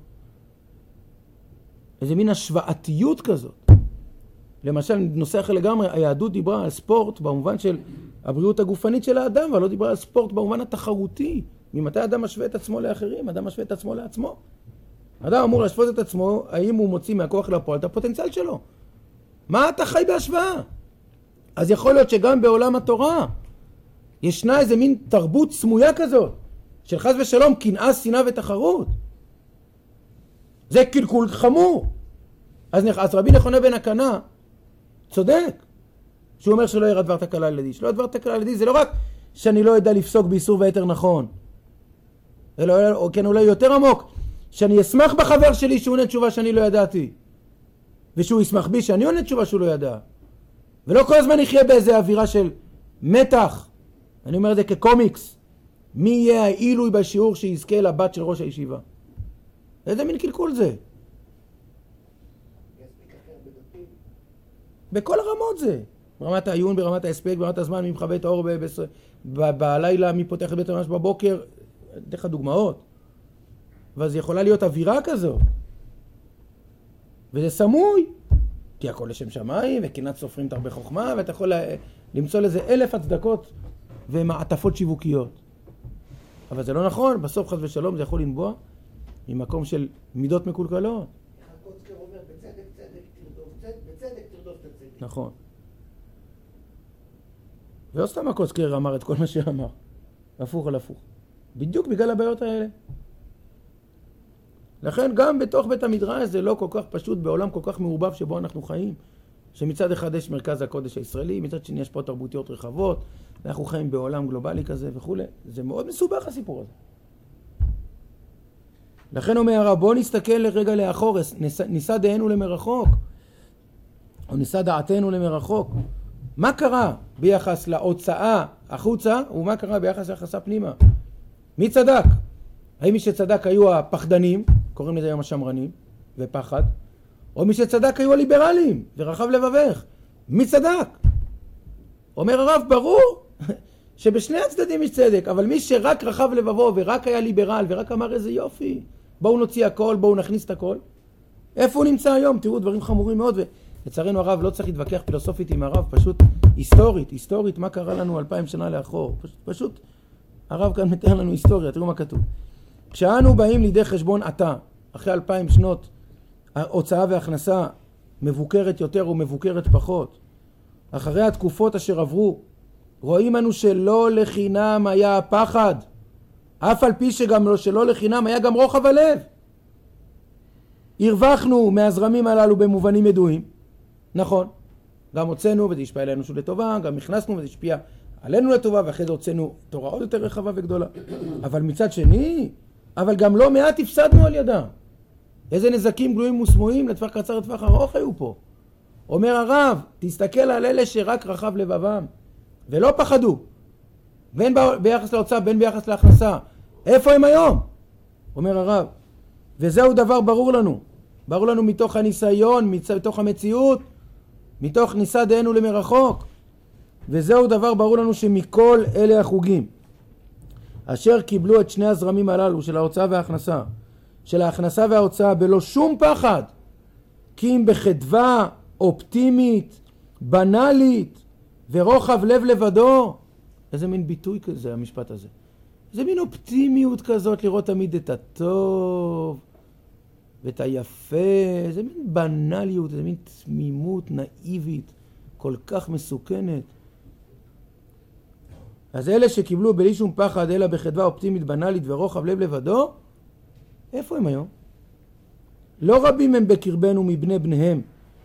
איזה מין השוואתיות כזאת. למשל, נושא אחר לגמרי, היהדות דיברה על ספורט במובן של הבריאות הגופנית של האדם, אבל לא דיברה על ספורט במובן התחרותי. ממתי אדם משווה את עצמו לאחרים? אדם משווה את עצמו לעצמו. אדם אמור להשוות את עצמו, האם הוא מוציא מהכוח לפועל את הפוטנציאל שלו. מה אתה חי בהשוואה? אז יכול להיות שגם בעולם התורה ישנה איזה מין תרבות סמויה כזאת, של חס ושלום, קנאה, שנאה ותחרות. זה קלקול חמור. אז, אז רבי נחונה בן הקנה צודק, שהוא אומר שלא יראה דבר תקלה על ידי. שלא יראה דבר תקלה על ידי, זה לא רק שאני לא יודע לפסוק באיסור ויתר נכון, אלא, או כן אולי יותר עמוק, שאני אשמח בחבר שלי שהוא עונה תשובה שאני לא ידעתי, ושהוא ישמח בי שאני עונה תשובה שהוא לא ידע. ולא כל הזמן יחיה באיזה אווירה של מתח. אני אומר את זה כקומיקס. מי יהיה העילוי בשיעור שיזכה לבת של ראש הישיבה? איזה מין קלקול זה? בכל הרמות זה. ברמת העיון, ברמת ההספק, ברמת הזמן, מי מכבה את האור בלילה, מי פותח את בית המש בבוקר. דרך הדוגמאות. ואז יכולה להיות אווירה כזו. וזה סמוי. כי הכל לשם שמיים, וקנאת סופרים תרבה חוכמה, ואתה יכול למצוא לזה אלף הצדקות ומעטפות שיווקיות. אבל זה לא נכון, בסוף חס ושלום זה יכול לנבוע ממקום של מידות מקולקלות. הקוצקר אומר, בצדק צדק תרדוף צדק, בצדק תרדוף את הצדק. נכון. ולא סתם הקוצקר אמר את כל מה שאמר. הפוך על הפוך. בדיוק בגלל הבעיות האלה. לכן גם בתוך בית המדרש זה לא כל כך פשוט בעולם כל כך מעורבב שבו אנחנו חיים. שמצד אחד יש מרכז הקודש הישראלי, מצד שני יש פה תרבותיות רחבות, אנחנו חיים בעולם גלובלי כזה וכו'. זה מאוד מסובך הסיפור הזה. לכן אומר הרב, בוא נסתכל לרגע לאחור, ניסה דענו למרחוק, או ניסה דעתנו למרחוק. מה קרה ביחס להוצאה החוצה, ומה קרה ביחס ליחסה פנימה? מי צדק? האם מי שצדק היו הפחדנים, קוראים לזה היום השמרנים, ופחד, או מי שצדק היו הליברלים, ורחב לבבך? מי צדק? אומר הרב, ברור שבשני הצדדים יש צדק, אבל מי שרק רחב לבבו ורק היה ליברל ורק אמר איזה יופי, בואו נוציא הכל, בואו נכניס את הכל. איפה הוא נמצא היום? תראו, דברים חמורים מאוד, ולצערנו הרב לא צריך להתווכח פילוסופית עם הרב, פשוט היסטורית, היסטורית, מה קרה לנו אלפיים שנה לאחור. פשוט, פשוט הרב כאן מתאר לנו היסטוריה, תראו מה כתוב. כשאנו באים לידי חשבון עתה, אחרי אלפיים שנות הוצאה והכנסה מבוקרת יותר ומבוקרת פחות, אחרי התקופות אשר עברו, רואים אנו שלא לחינם היה הפחד, אף על פי שגם לא, שלא לחינם היה גם רוחב הלב. הרווחנו מהזרמים הללו במובנים ידועים, נכון, גם הוצאנו וזה השפיע עלינו שהוא לטובה, גם הכנסנו וזה השפיע עלינו לטובה, ואחרי זה הוצאנו תורה עוד יותר רחבה וגדולה. אבל מצד שני, אבל גם לא מעט הפסדנו על ידם. איזה נזקים גלויים וסמויים לטווח קצר לטווח ארוך היו פה. אומר הרב, תסתכל על אלה שרק רחב לבבם ולא פחדו, בין ביחס להוצאה בין ביחס להכנסה. איפה הם היום? אומר הרב, וזהו דבר ברור לנו, ברור לנו מתוך הניסיון, מתוך המציאות, מתוך ניסה דהנו למרחוק. וזהו דבר ברור לנו שמכל אלה החוגים, אשר קיבלו את שני הזרמים הללו של ההוצאה וההכנסה, של ההכנסה וההוצאה בלא שום פחד, כי אם בחדווה אופטימית, בנאלית, ורוחב לב לבדו. איזה מין ביטוי כזה המשפט הזה. איזה מין אופטימיות כזאת לראות תמיד את הטוב ואת היפה. איזה מין בנאליות, איזה מין תמימות נאיבית כל כך מסוכנת. אז אלה שקיבלו בלי שום פחד אלא בחדווה אופטימית, בנאלית ורוחב לב לבדו, איפה הם היום? לא רבים הם בקרבנו מבני בניהם,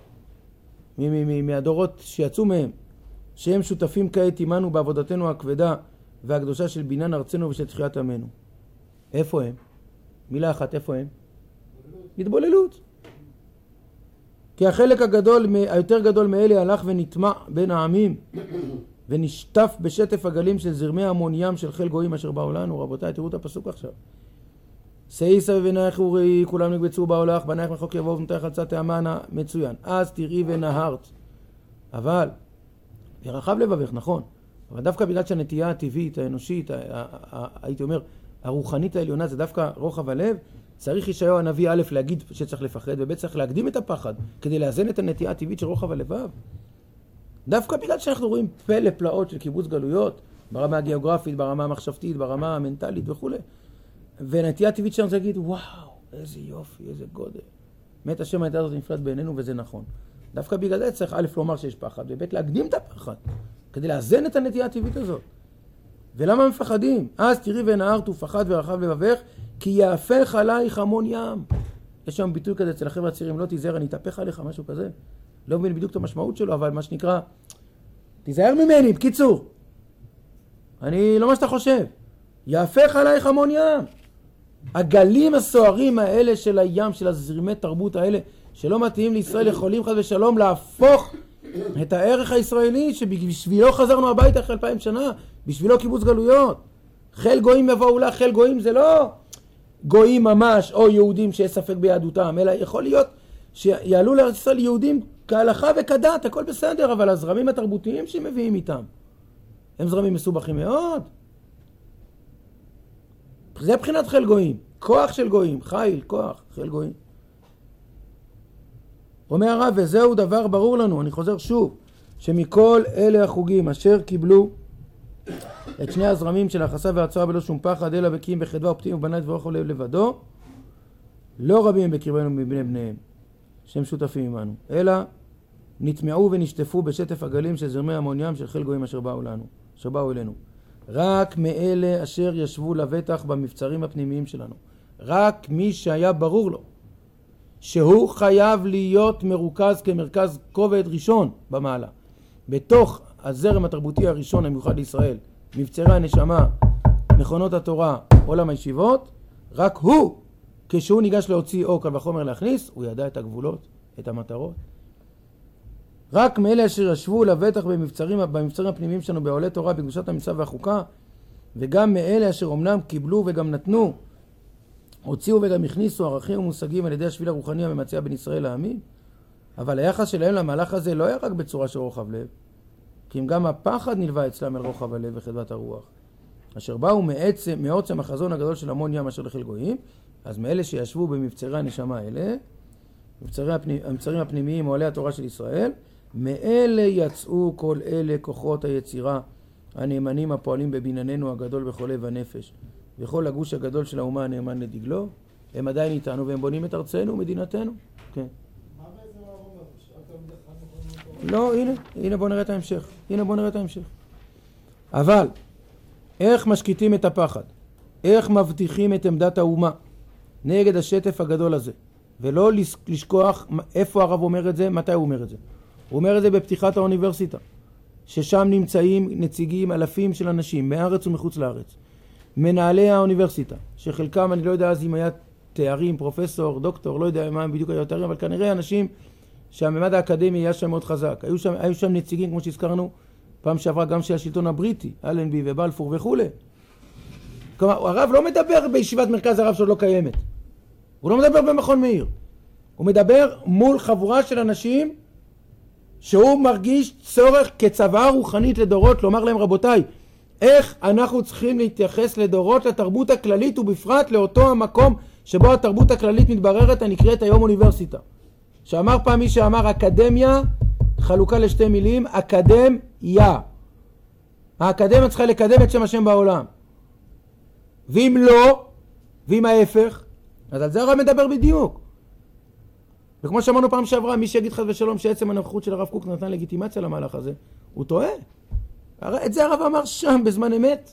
מהדורות שיצאו מהם, שהם שותפים כעת עמנו בעבודתנו הכבדה והקדושה של בניין ארצנו ושל תחיית עמנו. איפה הם? מילה אחת, איפה הם? התבוללות. כי החלק הגדול, היותר גדול מאלה הלך ונטמע בין העמים ונשטף בשטף הגלים של זרמי המון ים של חיל גויים אשר באו לנו. רבותיי, תראו את הפסוק עכשיו. שאי סביב עינייך וראי, כולם נקבצו בהולך, בנייך מחוק יבוא ובנותייך על צד תאמנה. מצוין. אז תראי ונהרת. אבל, ורחב לבבך, נכון. אבל דווקא בגלל שהנטייה הטבעית, האנושית, הייתי אומר, הרוחנית העליונה, זה דווקא רוחב הלב, צריך ישעיהו הנביא א' להגיד שצריך לפחד, וב' צריך להקדים את הפחד, כדי לאזן את הנטייה הטבעית של רוחב הלבב. דווקא בגלל שאנחנו רואים פלא פלאות של קיבוץ גלויות, ברמה הגיאוגרפית, ברמה המחשבתית, ברמה המנטלית וכו'. ונטייה הטבעית שלנו זה להגיד, וואו, איזה יופי, איזה גודל. מת השם הנטייה הזאת נפלט בעינינו וזה נכון. דווקא בגלל זה צריך א' לומר שיש פחד, וב' להקדים את הפחד, כדי לאזן את הנטייה הטבעית הזאת. ולמה מפחדים? אז תראי ונהרת ופחד ורחב לבבך, כי יהפך עלייך המון ים. יש שם ביטוי כזה אצל החבר'ה הצעירים, לא תיזהר, אני אתהפך עליך, משהו כזה. לא מבין בדיוק את המשמעות שלו, אבל מה שנקרא, תיזהר ממני, בקיצור. אני לא מה שאתה חושב. יהפך עלייך המון ים. הגלים הסוערים האלה של הים, של הזרמי תרבות האלה, שלא מתאים לישראל, יכולים חד ושלום להפוך את הערך הישראלי, שבשבילו חזרנו הביתה אחרי אלפיים שנה, בשבילו קיבוץ גלויות. חיל גויים יבואו לה, חיל גויים זה לא גויים ממש, או יהודים שיש ספק ביהדותם, אלא יכול להיות שיעלו לישראל יהודים כהלכה וכדת, הכל בסדר, אבל הזרמים התרבותיים שמביאים איתם, הם זרמים מסובכים מאוד. זה בחינת חיל גויים, כוח של גויים, חיל, כוח, חיל גויים. אומר הרב, וזהו דבר ברור לנו, אני חוזר שוב, שמכל אלה החוגים אשר קיבלו את שני הזרמים של ההכנסה וההוצאה בלא שום פחד, אלא בקיאים בחדווה אופטימית ובנאלית ורוחב לב לבדו, לא רבים בקרבנו מבני בניהם, שהם שותפים עמנו, אלא נטמעו ונשטפו בשטף הגלים של זרמי המון ים של חיל גויים אשר באו לנו, אשר באו אלינו. רק מאלה אשר ישבו לבטח במבצרים הפנימיים שלנו. רק מי שהיה ברור לו שהוא חייב להיות מרוכז כמרכז כובד ראשון במעלה, בתוך הזרם התרבותי הראשון המיוחד לישראל, מבצרי הנשמה, מכונות התורה, עולם הישיבות, רק הוא, כשהוא ניגש להוציא או קל וחומר להכניס, הוא ידע את הגבולות, את המטרות. רק מאלה אשר ישבו לבטח במבצרים, במבצרים הפנימיים שלנו בעולי תורה, בקדושת המצווה והחוקה, וגם מאלה אשר אומנם קיבלו וגם נתנו, הוציאו וגם הכניסו ערכים ומושגים על ידי השביל הרוחני הממציא בין ישראל לעמים, אבל היחס שלהם למהלך הזה לא היה רק בצורה של רוחב לב, כי אם גם הפחד נלווה אצלם אל רוחב הלב וחדוות הרוח, אשר באו מעצם, מעוצם החזון הגדול של המון ים אשר לחיל גויים, אז מאלה שישבו במבצרי הנשמה האלה, מבצרי הפנימ, המבצרים הפנימיים עולי התורה של ישראל, מאלה יצאו כל אלה כוחות היצירה הנאמנים הפועלים בבנייננו הגדול בכל לב הנפש, וכל הגוש הגדול של האומה הנאמן לדגלו, הם עדיין איתנו והם בונים את ארצנו ומדינתנו. כן. מה בעצם הרב אומר? לא, הנה, הנה בוא נראה את ההמשך. הנה בוא נראה את ההמשך. אבל, איך משקיטים את הפחד? איך מבטיחים את עמדת האומה נגד השטף הגדול הזה? ולא לשכוח איפה הרב אומר את זה, מתי הוא אומר את זה. הוא אומר את זה בפתיחת האוניברסיטה, ששם נמצאים נציגים אלפים של אנשים, מארץ ומחוץ לארץ. מנהלי האוניברסיטה, שחלקם אני לא יודע אז אם היה תארים, פרופסור, דוקטור, לא יודע מה בדיוק היו תארים, אבל כנראה אנשים שהממד האקדמי היה שם מאוד חזק. היו שם, היו שם נציגים, כמו שהזכרנו, פעם שעברה גם של השלטון הבריטי, אלנבי ובלפור וכו'. כלומר, הרב לא מדבר בישיבת מרכז הרב שעוד לא קיימת. הוא לא מדבר במכון מאיר. הוא מדבר מול חבורה של אנשים שהוא מרגיש צורך כצוואה רוחנית לדורות, לומר להם רבותיי, איך אנחנו צריכים להתייחס לדורות לתרבות הכללית ובפרט לאותו המקום שבו התרבות הכללית מתבררת הנקראת היום אוניברסיטה. שאמר פעם מי שאמר אקדמיה, חלוקה לשתי מילים, אקדמיה. האקדמיה צריכה לקדם את שם השם בעולם. ואם לא, ואם ההפך, אז על זה הרב מדבר בדיוק. וכמו שאמרנו פעם שעברה, מי שיגיד חס ושלום שעצם הנוכחות של הרב קוק נתן לגיטימציה למהלך הזה, הוא טועה. את זה הרב אמר שם בזמן אמת.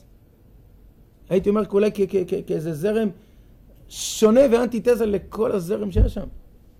הייתי אומר אולי כאיזה זרם שונה ואנטיתזה לכל הזרם שיש שם.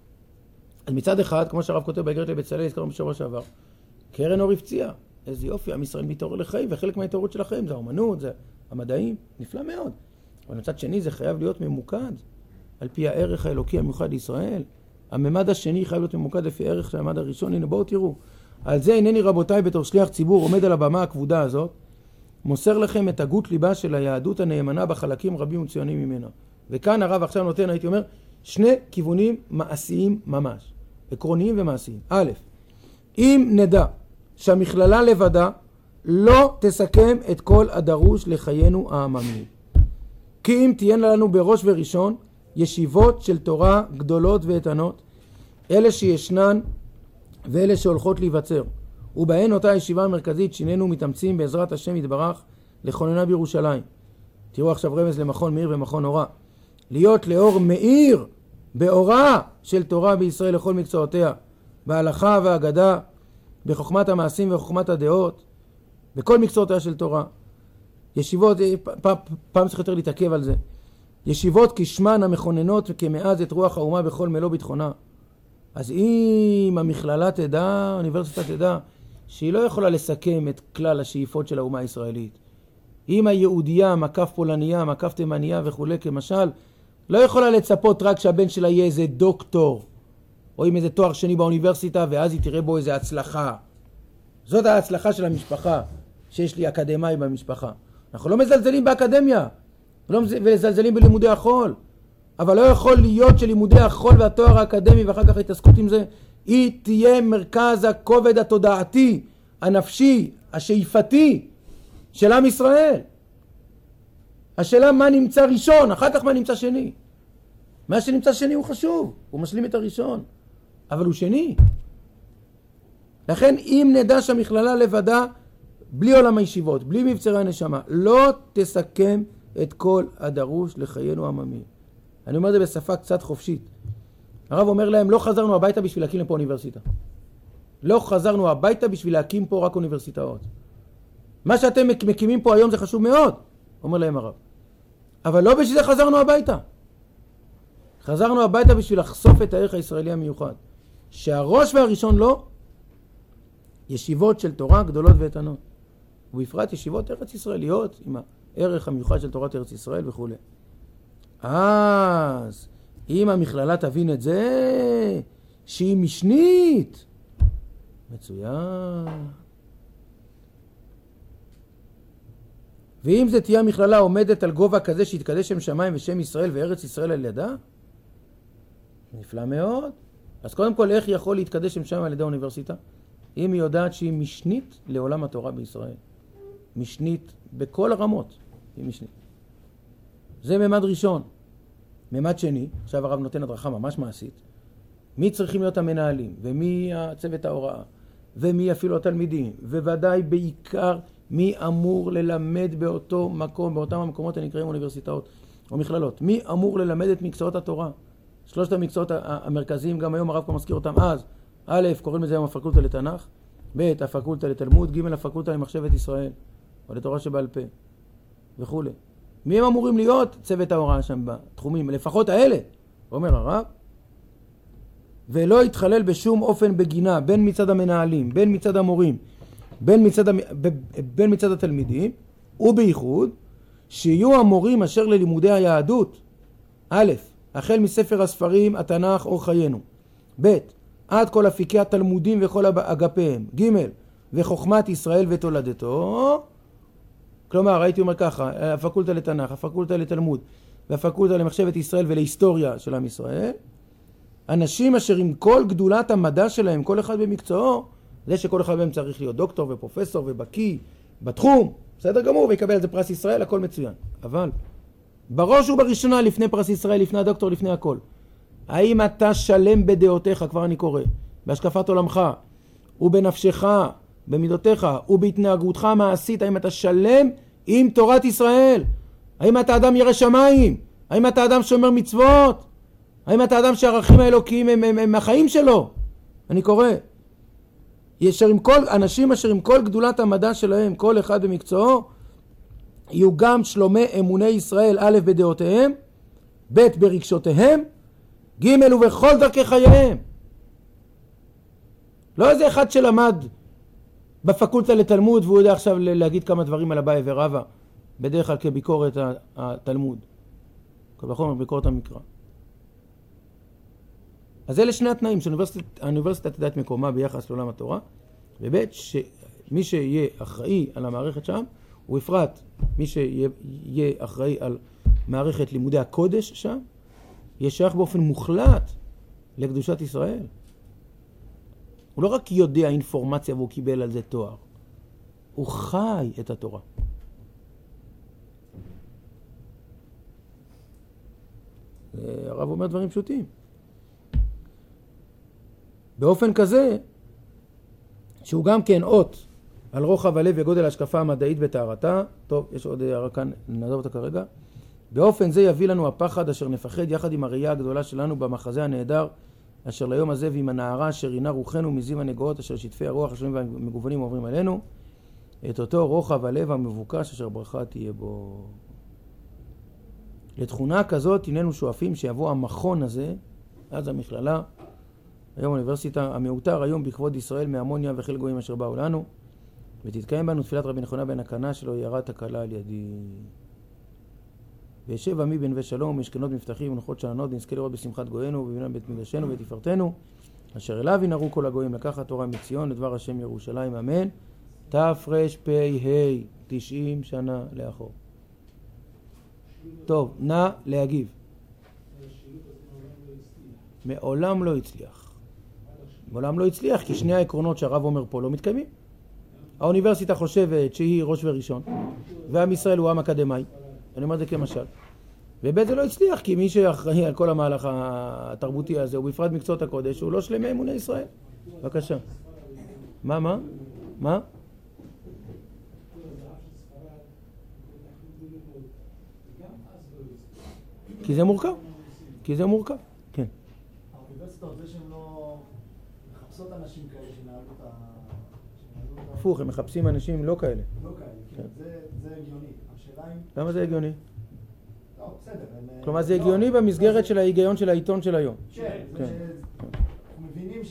אז מצד אחד, כמו שהרב כותב באגרת לבצלאל, הזכרנו בשבוע שעבר, קרן אור הפציע, איזה יופי, עם ישראל מתעורר לחיים, וחלק מההתעוררות של החיים זה האמנות, זה המדעים, נפלא מאוד. אבל מצד שני זה חייב להיות ממוקד, על פי הערך האלוקי המיוחד לישראל. הממד השני חייב להיות ממוקד לפי הערך של הממד הראשון. הנה בואו תראו, על זה הנני רבותיי בתור שליח ציבור עומד על הבמה הכבודה הזאת, מוסר לכם את הגות ליבה של היהדות הנאמנה בחלקים רבים ומצוינים ממנה. וכאן הרב עכשיו נותן, הייתי אומר, שני כיוונים מעשיים ממש, עקרוניים ומעשיים. א', אם נדע שהמכללה לבדה לא תסכם את כל הדרוש לחיינו העממיים, כי אם תהיינה לנו בראש וראשון ישיבות של תורה גדולות ואיתנות, אלה שישנן ואלה שהולכות להיווצר, ובהן אותה ישיבה המרכזית שינינו מתאמצים בעזרת השם יתברך לכוננה בירושלים. תראו עכשיו רמז למכון מאיר ומכון אורה. להיות לאור מאיר באורה של תורה בישראל לכל מקצועותיה, בהלכה והאגדה, בחוכמת המעשים וחוכמת הדעות, בכל מקצועותיה של תורה. ישיבות, פעם, פעם צריך יותר להתעכב על זה. ישיבות כשמן המכוננות וכמאז את רוח האומה בכל מלוא ביטחונה. אז אם המכללה תדע, האוניברסיטה תדע, שהיא לא יכולה לסכם את כלל השאיפות של האומה הישראלית. אם היהודיה, מקף פולניה, מקף תימניה וכו' כמשל, לא יכולה לצפות רק שהבן שלה יהיה איזה דוקטור, או עם איזה תואר שני באוניברסיטה, ואז היא תראה בו איזה הצלחה. זאת ההצלחה של המשפחה, שיש לי אקדמאי במשפחה. אנחנו לא מזלזלים באקדמיה, לא מזלזלים בלימודי החול, אבל לא יכול להיות שלימודי החול והתואר האקדמי ואחר כך התעסקות עם זה, היא תהיה מרכז הכובד התודעתי, הנפשי, השאיפתי של עם ישראל. השאלה מה נמצא ראשון, אחר כך מה נמצא שני. מה שנמצא שני הוא חשוב, הוא משלים את הראשון, אבל הוא שני. לכן אם נדע שהמכללה לבדה, בלי עולם הישיבות, בלי מבצרי הנשמה, לא תסכם את כל הדרוש לחיינו העממיים. אני אומר את זה בשפה קצת חופשית. הרב אומר להם, לא חזרנו הביתה בשביל להקים לפה אוניברסיטה. לא חזרנו הביתה בשביל להקים פה רק אוניברסיטאות. מה שאתם מקימים פה היום זה חשוב מאוד, אומר להם הרב. אבל לא בשביל זה חזרנו הביתה. חזרנו הביתה בשביל לחשוף את הערך הישראלי המיוחד. שהראש והראשון לא, ישיבות של תורה גדולות ואיתנות. ובפרט ישיבות ארץ ישראליות עם הערך המיוחד של תורת ארץ ישראל וכו'. אז אם המכללה תבין את זה, שהיא משנית, מצוין. ואם זה תהיה המכללה עומדת על גובה כזה שיתקדש שם שמיים ושם ישראל וארץ ישראל על ידה, נפלא מאוד. אז קודם כל, איך יכול להתקדש שם שמיים על ידי האוניברסיטה? אם היא יודעת שהיא משנית לעולם התורה בישראל. משנית בכל הרמות, היא משנית. זה ממד ראשון. ממד שני, עכשיו הרב נותן הדרכה ממש מעשית. מי צריכים להיות המנהלים, ומי הצוות ההוראה, ומי אפילו התלמידים, וודאי בעיקר מי אמור ללמד באותו מקום, באותם המקומות הנקראים אוניברסיטאות או מכללות. מי אמור ללמד את מקצועות התורה? שלושת המקצועות המרכזיים, גם היום הרב כבר מזכיר אותם אז. א', קוראים לזה היום הפקולטה לתנ"ך, ב', הפקולטה לתלמוד, ג', הפקולטה למחשבת ישראל, או לתורה שבעל פה, וכו'. מי הם אמורים להיות? צוות ההוראה שם בתחומים, לפחות האלה, אומר הרב, ולא יתחלל בשום אופן בגינה, בין מצד המנהלים, בין מצד המורים, בין מצד, המ... בין מצד התלמידים, ובייחוד, שיהיו המורים אשר ללימודי היהדות, א', החל מספר הספרים, התנ"ך, אור חיינו, ב', עד כל אפיקי התלמודים וכל אגפיהם, ג', וחוכמת ישראל ותולדתו, כלומר, הייתי אומר ככה, הפקולטה לתנ"ך, הפקולטה לתלמוד, והפקולטה למחשבת ישראל ולהיסטוריה של עם ישראל, אנשים אשר עם כל גדולת המדע שלהם, כל אחד במקצועו, זה שכל אחד מהם צריך להיות דוקטור ופרופסור ובקי בתחום, בסדר גמור, ויקבל את זה פרס ישראל, הכל מצוין. אבל בראש ובראשונה לפני פרס ישראל, לפני הדוקטור, לפני הכל. האם אתה שלם בדעותיך, כבר אני קורא, בהשקפת עולמך, ובנפשך, במידותיך, ובהתנהגותך המעשית, האם אתה שלם עם תורת ישראל? האם אתה אדם ירא שמיים? האם אתה אדם שומר מצוות? האם אתה אדם שהערכים האלוקיים הם, הם, הם החיים שלו? אני קורא. אשר עם כל, אנשים אשר עם כל גדולת המדע שלהם, כל אחד במקצועו, יהיו גם שלומי אמוני ישראל, א' בדעותיהם, ב' ברגשותיהם, ג' ובכל דרכי חייהם. לא איזה אחד שלמד בפקולטה לתלמוד והוא יודע עכשיו להגיד כמה דברים על אביי ורבא, בדרך כלל כביקורת התלמוד, כבחומר ביקורת המקרא. אז אלה שני התנאים שהאוניברסיטה תדע את מקומה ביחס לעולם התורה, וב' שמי שיהיה אחראי על המערכת שם, ובפרט מי שיהיה אחראי על מערכת לימודי הקודש שם, יהיה שייך באופן מוחלט לקדושת ישראל. הוא לא רק יודע אינפורמציה והוא קיבל על זה תואר, הוא חי את התורה. הרב אומר דברים פשוטים. באופן כזה, שהוא גם כן אות על רוחב הלב וגודל ההשקפה המדעית בתארתה. טוב, יש עוד הערה כאן, נעזוב אותה כרגע. באופן זה יביא לנו הפחד אשר נפחד יחד עם הראייה הגדולה שלנו במחזה הנהדר, אשר ליום הזה ועם הנערה אשר עינה רוחנו מזיו הנגועות אשר שטפי הרוח השונים והמגוונים עוברים עלינו, את אותו רוחב הלב המבוקש אשר ברכה תהיה בו. לתכונה כזאת הננו שואפים שיבוא המכון הזה, אז המכללה, היום האוניברסיטה, המאותר היום בכבוד ישראל מהמוניה וחיל גויים אשר באו לנו, ותתקיים בנו תפילת רבי נכונה בן הקנה שלו ירד תקלה על ידי. וישב עמי בן ושלום, משכנות מבטחים ונוחות שענות, נזכה לראות בשמחת גוינו ובבניין בית מקדשנו ותפארתנו, אשר אליו ינהרו כל הגויים לקחת תורה מציון לדבר השם ירושלים, אמן. תרפ"ה, תשעים שנה לאחור. טוב, נא להגיב. מעולם לא הצליח. מעולם לא הצליח, כי שני העקרונות שהרב אומר פה לא מתקיימים. האוניברסיטה חושבת שהיא ראש וראשון, ועם ישראל הוא עם אקדמי. אני אומר את זה כמשל. ובית זה לא הצליח, כי מי שאחראי על כל המהלך התרבותי הזה, הוא בפרט מקצועות הקודש, הוא לא שלמי אמוני ישראל. בבקשה. מה, מה? מה? כי זה מורכב. כי זה מורכב. כן. האוניברסיטאות זה שהן לא מחפשות אנשים כאלה שנעלו את ה... הפוך, הם מחפשים אנשים לא כאלה. לא כאלה, כן. זה הגיוני. השאלה אם... למה זה הגיוני? לא, בסדר. כלומר, זה הגיוני במסגרת של ההיגיון של העיתון של היום. כן. אנחנו מבינים ש...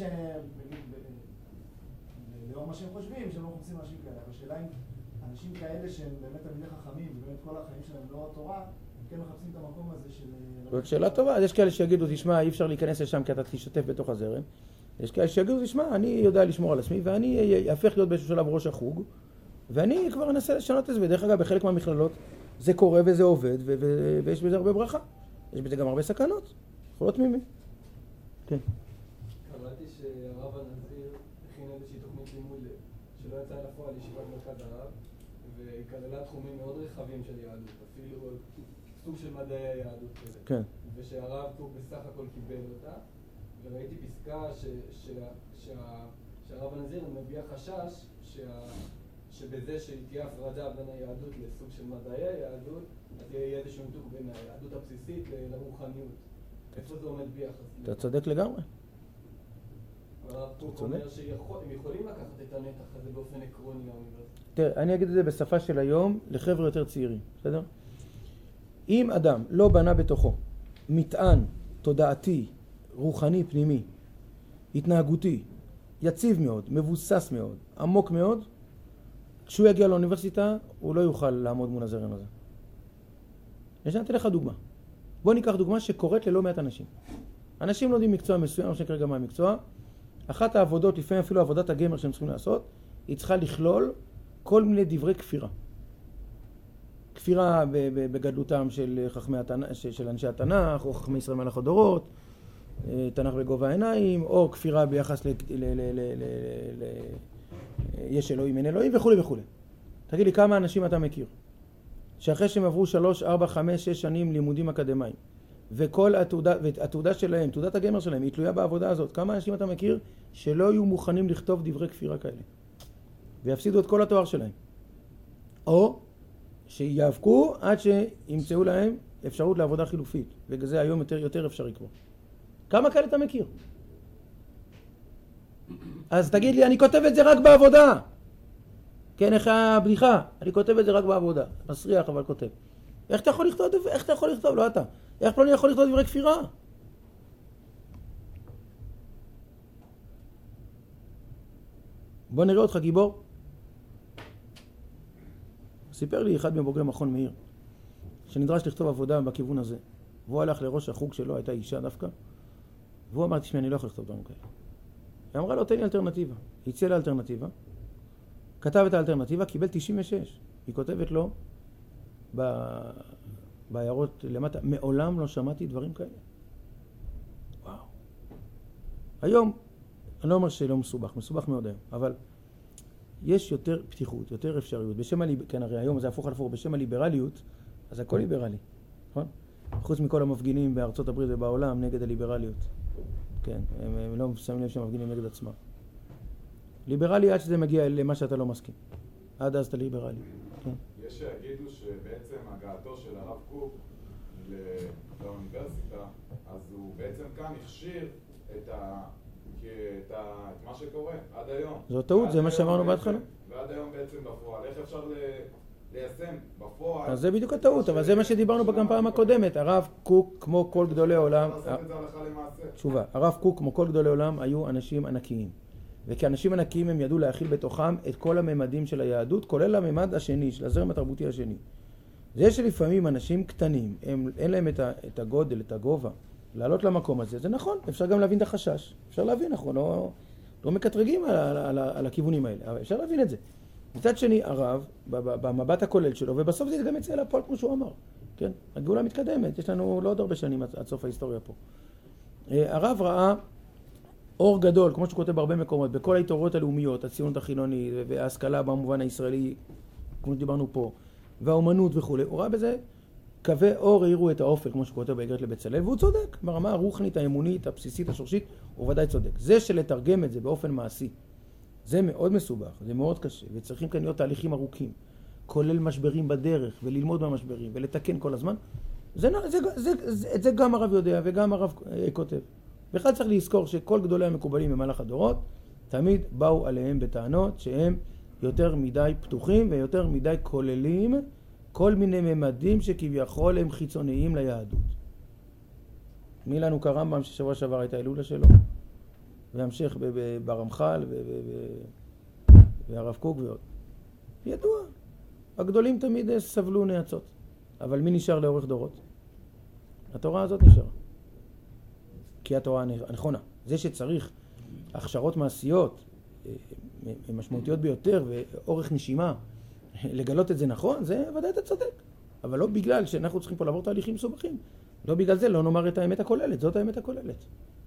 לאור מה שהם חושבים, שהם לא מחפשים אנשים כאלה. אבל השאלה אם אנשים כאלה שהם באמת תלמידי חכמים, ובאמת כל החיים שלהם לא התורה, הם כן מחפשים את המקום הזה של... זאת שאלה טובה. יש כאלה שיגידו, תשמע, אי אפשר להיכנס לשם כי אתה תשתתף בתוך הזרם. יש כאלה שיגידו, תשמע, אני יודע לשמור על עצמי, ואני אפך להיות באיזשהו שלב ראש החוג, ואני כבר אנסה לשנות את זה. ודרך אגב, בחלק מהמכללות זה קורה וזה עובד, ו- ו- ויש בזה הרבה ברכה. יש בזה גם הרבה סכנות. אנחנו לא תמימים. כן. קראתי שהרב הנזיר הכין איזושהי תוכנית לימוד שלא יצאה לפועל ישיבת מרכז הרב, והיא כללה תחומים מאוד רחבים של יהדות, אפילו סוג של מדעי היהדות כזה. כן. ושהרב קוק בסך הכל קיבל אותה, וראיתי פסקה ש- ש- שה- שהרב הנזיר מביע חשש שה... שבזה שתהיה הפרדה בין היהדות לסוג של מדעי היהדות, אז יהיה איזשהו ניתוק בין היהדות הבסיסית לרוחניות. איפה זה עומד ביחס? אתה צודק לגמרי. הרב קוק אומר שהם יכולים לקחת את הנתח הזה באופן עקרוני לאוניברסיטה. תראה, אני אגיד את זה בשפה של היום לחבר'ה יותר צעירים, בסדר? אם אדם לא בנה בתוכו מטען תודעתי, רוחני, פנימי, התנהגותי, יציב מאוד, מבוסס מאוד, עמוק מאוד, כשהוא יגיע לאוניברסיטה, הוא לא יוכל לעמוד מול הזרם הזה. יש לי לך דוגמה. בוא ניקח דוגמה שקורית ללא מעט אנשים. אנשים לומדים מקצוע מסוים, לא שנקרא גם מה המקצוע. אחת העבודות, לפעמים אפילו עבודת הגמר שהם צריכים לעשות, היא צריכה לכלול כל מיני דברי כפירה. כפירה בגדלותם של חכמי התנ"ך, של אנשי התנ"ך, או חכמי ישראל מלך הדורות, תנ"ך בגובה העיניים, או כפירה ביחס ל... ל... ל... ל... ל... ל... יש אלוהים, אין אלוהים וכו' וכו'. תגיד לי, כמה אנשים אתה מכיר? שאחרי שהם עברו שלוש, ארבע, חמש, שש שנים לימודים אקדמיים, וכל התעודה, והתעודה שלהם, תעודת הגמר שלהם, היא תלויה בעבודה הזאת. כמה אנשים אתה מכיר שלא יהיו מוכנים לכתוב דברי כפירה כאלה? ויפסידו את כל התואר שלהם. או שיאבקו עד שימצאו להם אפשרות לעבודה חילופית. וזה היום יותר, יותר אפשרי כבר. כמה כאלה אתה מכיר? אז תגיד לי, אני כותב את זה רק בעבודה. כן, איך הבדיחה? אני כותב את זה רק בעבודה. מסריח, אבל כותב. איך אתה יכול לכתוב? איך אתה יכול לכתוב? לא אתה. איך פלוני יכול לכתוב דברי כפירה? בוא נראה אותך גיבור. סיפר לי אחד מבוגרי מכון מאיר, שנדרש לכתוב עבודה בכיוון הזה. והוא הלך לראש החוג שלו, הייתה אישה דווקא, והוא אמר, תשמע, אני לא יכול לכתוב דברים כאלה. היא אמרה לו, תן לי אלטרנטיבה. היא הציעה לה אלטרנטיבה, כתב את האלטרנטיבה, קיבל תשעים ושש. היא כותבת לו ב... בעיירות למטה, מעולם לא שמעתי דברים כאלה. וואו. היום, אני לא אומר שלא מסובך, מסובך מאוד היום, אבל יש יותר פתיחות, יותר אפשריות. בשם הליב... כן, הרי היום זה הפוך על הפוך, בשם הליברליות, אז הכל ליברלי, נכון? חוץ מכל המפגינים בארצות הברית ובעולם נגד הליברליות. כן, הם, הם לא שמים לב שהם מפגינים נגד עצמם. ליברלי עד שזה מגיע למה שאתה לא מסכים. עד אז אתה ליברלי. כן. יש שיגידו שבעצם הגעתו של הרב קוק לאוניברסיטה, אז הוא בעצם כאן הכשיר את, ה... את, ה... את מה שקורה עד היום. זו טעות, זה מה שאמרנו בהתחלה. ועד היום בעצם בפועל. איך אפשר ל... ליישם בפועל? אז זה בדיוק הטעות, אבל זה מה שדיברנו גם פעם הקודמת. הרב קוק, כמו כל גדולי עולם... תשובה, הרב קוק, כמו כל גדולי עולם, היו אנשים ענקיים. וכאנשים ענקיים הם ידעו להכיל בתוכם את כל הממדים של היהדות, כולל הממד השני, של הזרם התרבותי השני. זה שלפעמים אנשים קטנים, הם, אין להם את, ה, את הגודל, את הגובה, לעלות למקום הזה, זה נכון, אפשר גם להבין את החשש. אפשר להבין, אנחנו לא, לא מקטרגים על, על, על, על הכיוונים האלה, אבל אפשר להבין את זה. מצד שני, הרב, במבט הכולל שלו, ובסוף זה גם יצא לפועל כמו שהוא אמר. כן? הגאולה מתקדמת, יש לנו לא עוד הרבה שנים עד סוף ההיסטוריה פה. הרב ראה אור גדול, כמו שהוא כותב בהרבה מקומות, בכל ההתעוררויות הלאומיות, הציונות החילונית וההשכלה במובן הישראלי, כמו שדיברנו פה, והאומנות וכו'. הוא ראה בזה, קווי אור העירו את האופל, כמו שהוא כותב באגרת לבצלאל, והוא צודק. ברמה הרוחנית, האמונית, הבסיסית, השורשית, הוא ודאי צודק. זה שלתרגם את זה באופן מעשי, זה מאוד מסובך, זה מאוד קשה, וצריכים כאן להיות תהליכים ארוכים, כולל משברים בדרך, וללמוד מהמשברים, ולתקן כל הזמן. זה, זה, זה, זה, זה גם הרב יודע, וגם הרב אה, כותב. בכלל צריך לזכור שכל גדולי המקובלים במהלך הדורות, תמיד באו עליהם בטענות שהם יותר מדי פתוחים ויותר מדי כוללים כל מיני ממדים שכביכול הם חיצוניים ליהדות. מי לנו כרמב"ם ששבוע שעבר הייתה ההילולה שלו, והמשך ברמח"ל והרב קוק ועוד. ידוע, הגדולים תמיד סבלו נאצות, אבל מי נשאר לאורך דורות? התורה הזאת נשארה. כי התורה הנכונה. זה שצריך הכשרות מעשיות משמעותיות ביותר ואורך נשימה, לגלות את זה נכון, זה ודאי אתה צודק. אבל לא בגלל שאנחנו צריכים פה לעבור תהליכים מסובכים. לא בגלל זה לא נאמר את האמת הכוללת, זאת האמת הכוללת.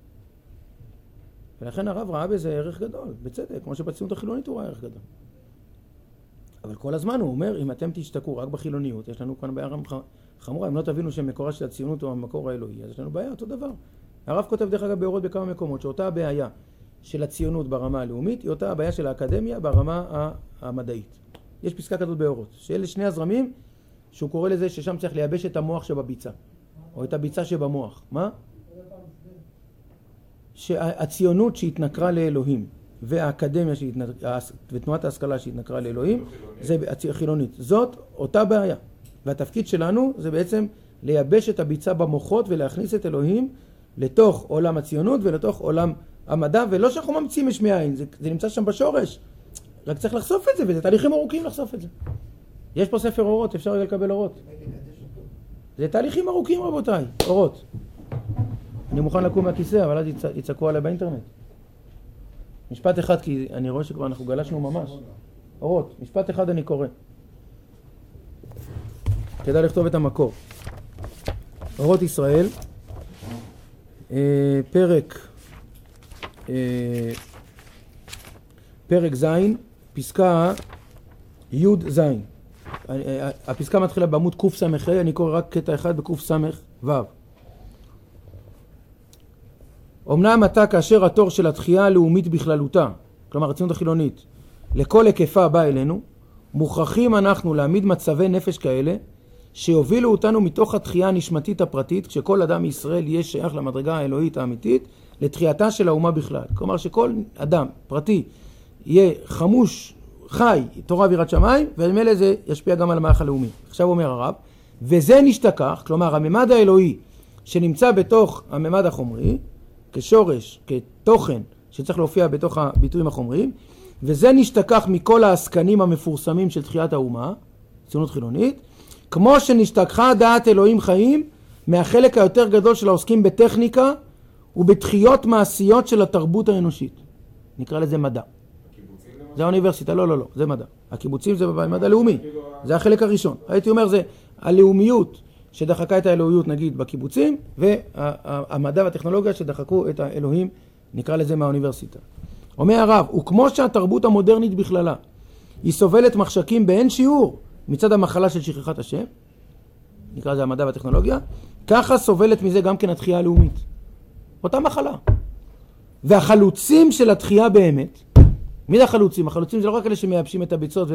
ולכן הרב ראה בזה ערך גדול, בצדק, כמו שבציונות החילונית הוא ראה ערך גדול. אבל כל הזמן הוא אומר, אם אתם תשתקעו רק בחילוניות, יש לנו כאן בעיה חמורה, אם לא תבינו שמקורה של הציונות הוא המקור האלוהי, אז יש לנו בעיה, אותו דבר. הרב כותב דרך אגב באורות בכמה מקומות, שאותה הבעיה של הציונות ברמה הלאומית, היא אותה הבעיה של האקדמיה ברמה המדעית. יש פסקה כזאת באורות, שאלה שני הזרמים, שהוא קורא לזה ששם צריך לייבש את המוח שבביצה, או את הביצה שבמוח. מה? שהציונות שהתנקרה לאלוהים, והאקדמיה שהתנקרה, ותנועת ההשכלה שהתנקרה לאלוהים, זה חילונית. זאת אותה בעיה. והתפקיד שלנו זה בעצם לייבש את הביצה במוחות ולהכניס את אלוהים לתוך עולם הציונות ולתוך עולם המדע, ולא שאנחנו ממציאים יש מאין, זה, זה נמצא שם בשורש. רק צריך לחשוף את זה, וזה תהליכים ארוכים לחשוף את זה. יש פה ספר אורות, אפשר רגע לקבל אורות. זה תהליכים ארוכים רבותיי, אורות. אני מוכן לקום מהכיסא, אבל אז יצעקו עליי באינטרנט. משפט אחד, כי אני רואה שכבר אנחנו גלשנו ממש. אורות, משפט אחד אני קורא. כדאי לכתוב את המקור. אורות ישראל, אה, פרק, אה, פרק ז', פסקה י' ז'. הפסקה מתחילה בעמוד קוף סמך, אני קורא רק קטע אחד בקוף סמך ו'. אמנם אתה כאשר התור של התחייה הלאומית בכללותה, כלומר הציונות החילונית, לכל היקפה בא אלינו, מוכרחים אנחנו להעמיד מצבי נפש כאלה שיובילו אותנו מתוך התחייה הנשמתית הפרטית, כשכל אדם מישראל יהיה שייך למדרגה האלוהית האמיתית, לתחייתה של האומה בכלל. כלומר שכל אדם פרטי יהיה חמוש, חי, תורה ויראת שמיים, וממילא זה ישפיע גם על המערך הלאומי. עכשיו אומר הרב, וזה נשתכח, כלומר הממד האלוהי שנמצא בתוך הממד החומרי, כשורש, כתוכן שצריך להופיע בתוך הביטויים החומריים, וזה נשתכח מכל העסקנים המפורסמים של תחיית האומה, ציונות חילונית, כמו שנשתכחה דעת אלוהים חיים מהחלק היותר גדול של העוסקים בטכניקה ובתחיות מעשיות של התרבות האנושית. נקרא לזה מדע. זה האוניברסיטה, לא, לא, לא, זה מדע. הקיבוצים זה במדע הלאומי, זה החלק הראשון. הייתי אומר זה הלאומיות שדחקה את האלוהיות נגיד בקיבוצים, והמדע והטכנולוגיה שדחקו את האלוהים, נקרא לזה מהאוניברסיטה. אומר הרב, וכמו שהתרבות המודרנית בכללה היא סובלת מחשקים באין שיעור מצד המחלה של שכחת השם, נקרא לזה המדע והטכנולוגיה, ככה סובלת מזה גם כן התחייה הלאומית. אותה מחלה. והחלוצים של התחייה באמת, מי זה החלוצים? החלוצים זה לא רק אלה שמייבשים את הביצות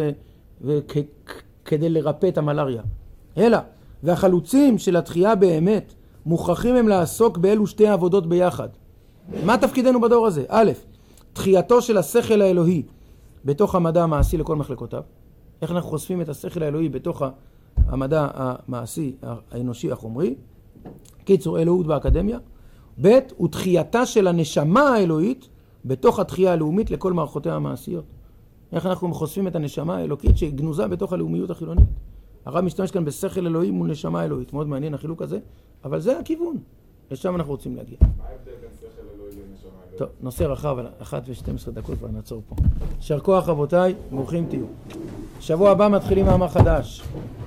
וכדי לרפא את המלריה, אלא, והחלוצים של התחייה באמת מוכרחים הם לעסוק באלו שתי העבודות ביחד. מה תפקידנו בדור הזה? א', תחייתו של השכל האלוהי בתוך המדע המעשי לכל מחלקותיו. איך אנחנו חושפים את השכל האלוהי בתוך המדע המעשי האנושי החומרי. קיצור, אלוהות באקדמיה. ב', ותחייתה של הנשמה האלוהית בתוך התחייה הלאומית לכל מערכותיה המעשיות. איך אנחנו חושפים את הנשמה האלוקית שגנוזה בתוך הלאומיות החילונית. הרב משתמש כאן בשכל אלוהי מול נשמה אלוהית. מאוד מעניין החילוק הזה, אבל זה הכיוון. לשם אנחנו רוצים להגיע. מה ההבדל בין שכל אלוהי לנשמה אלוהית? טוב, נושא רחב, על אחת ושתים עשרה דקות כבר נעצור פה. יישר כוח רבותיי, ברוכים תהיו. שבוע הבא מתחילים מאמר חדש.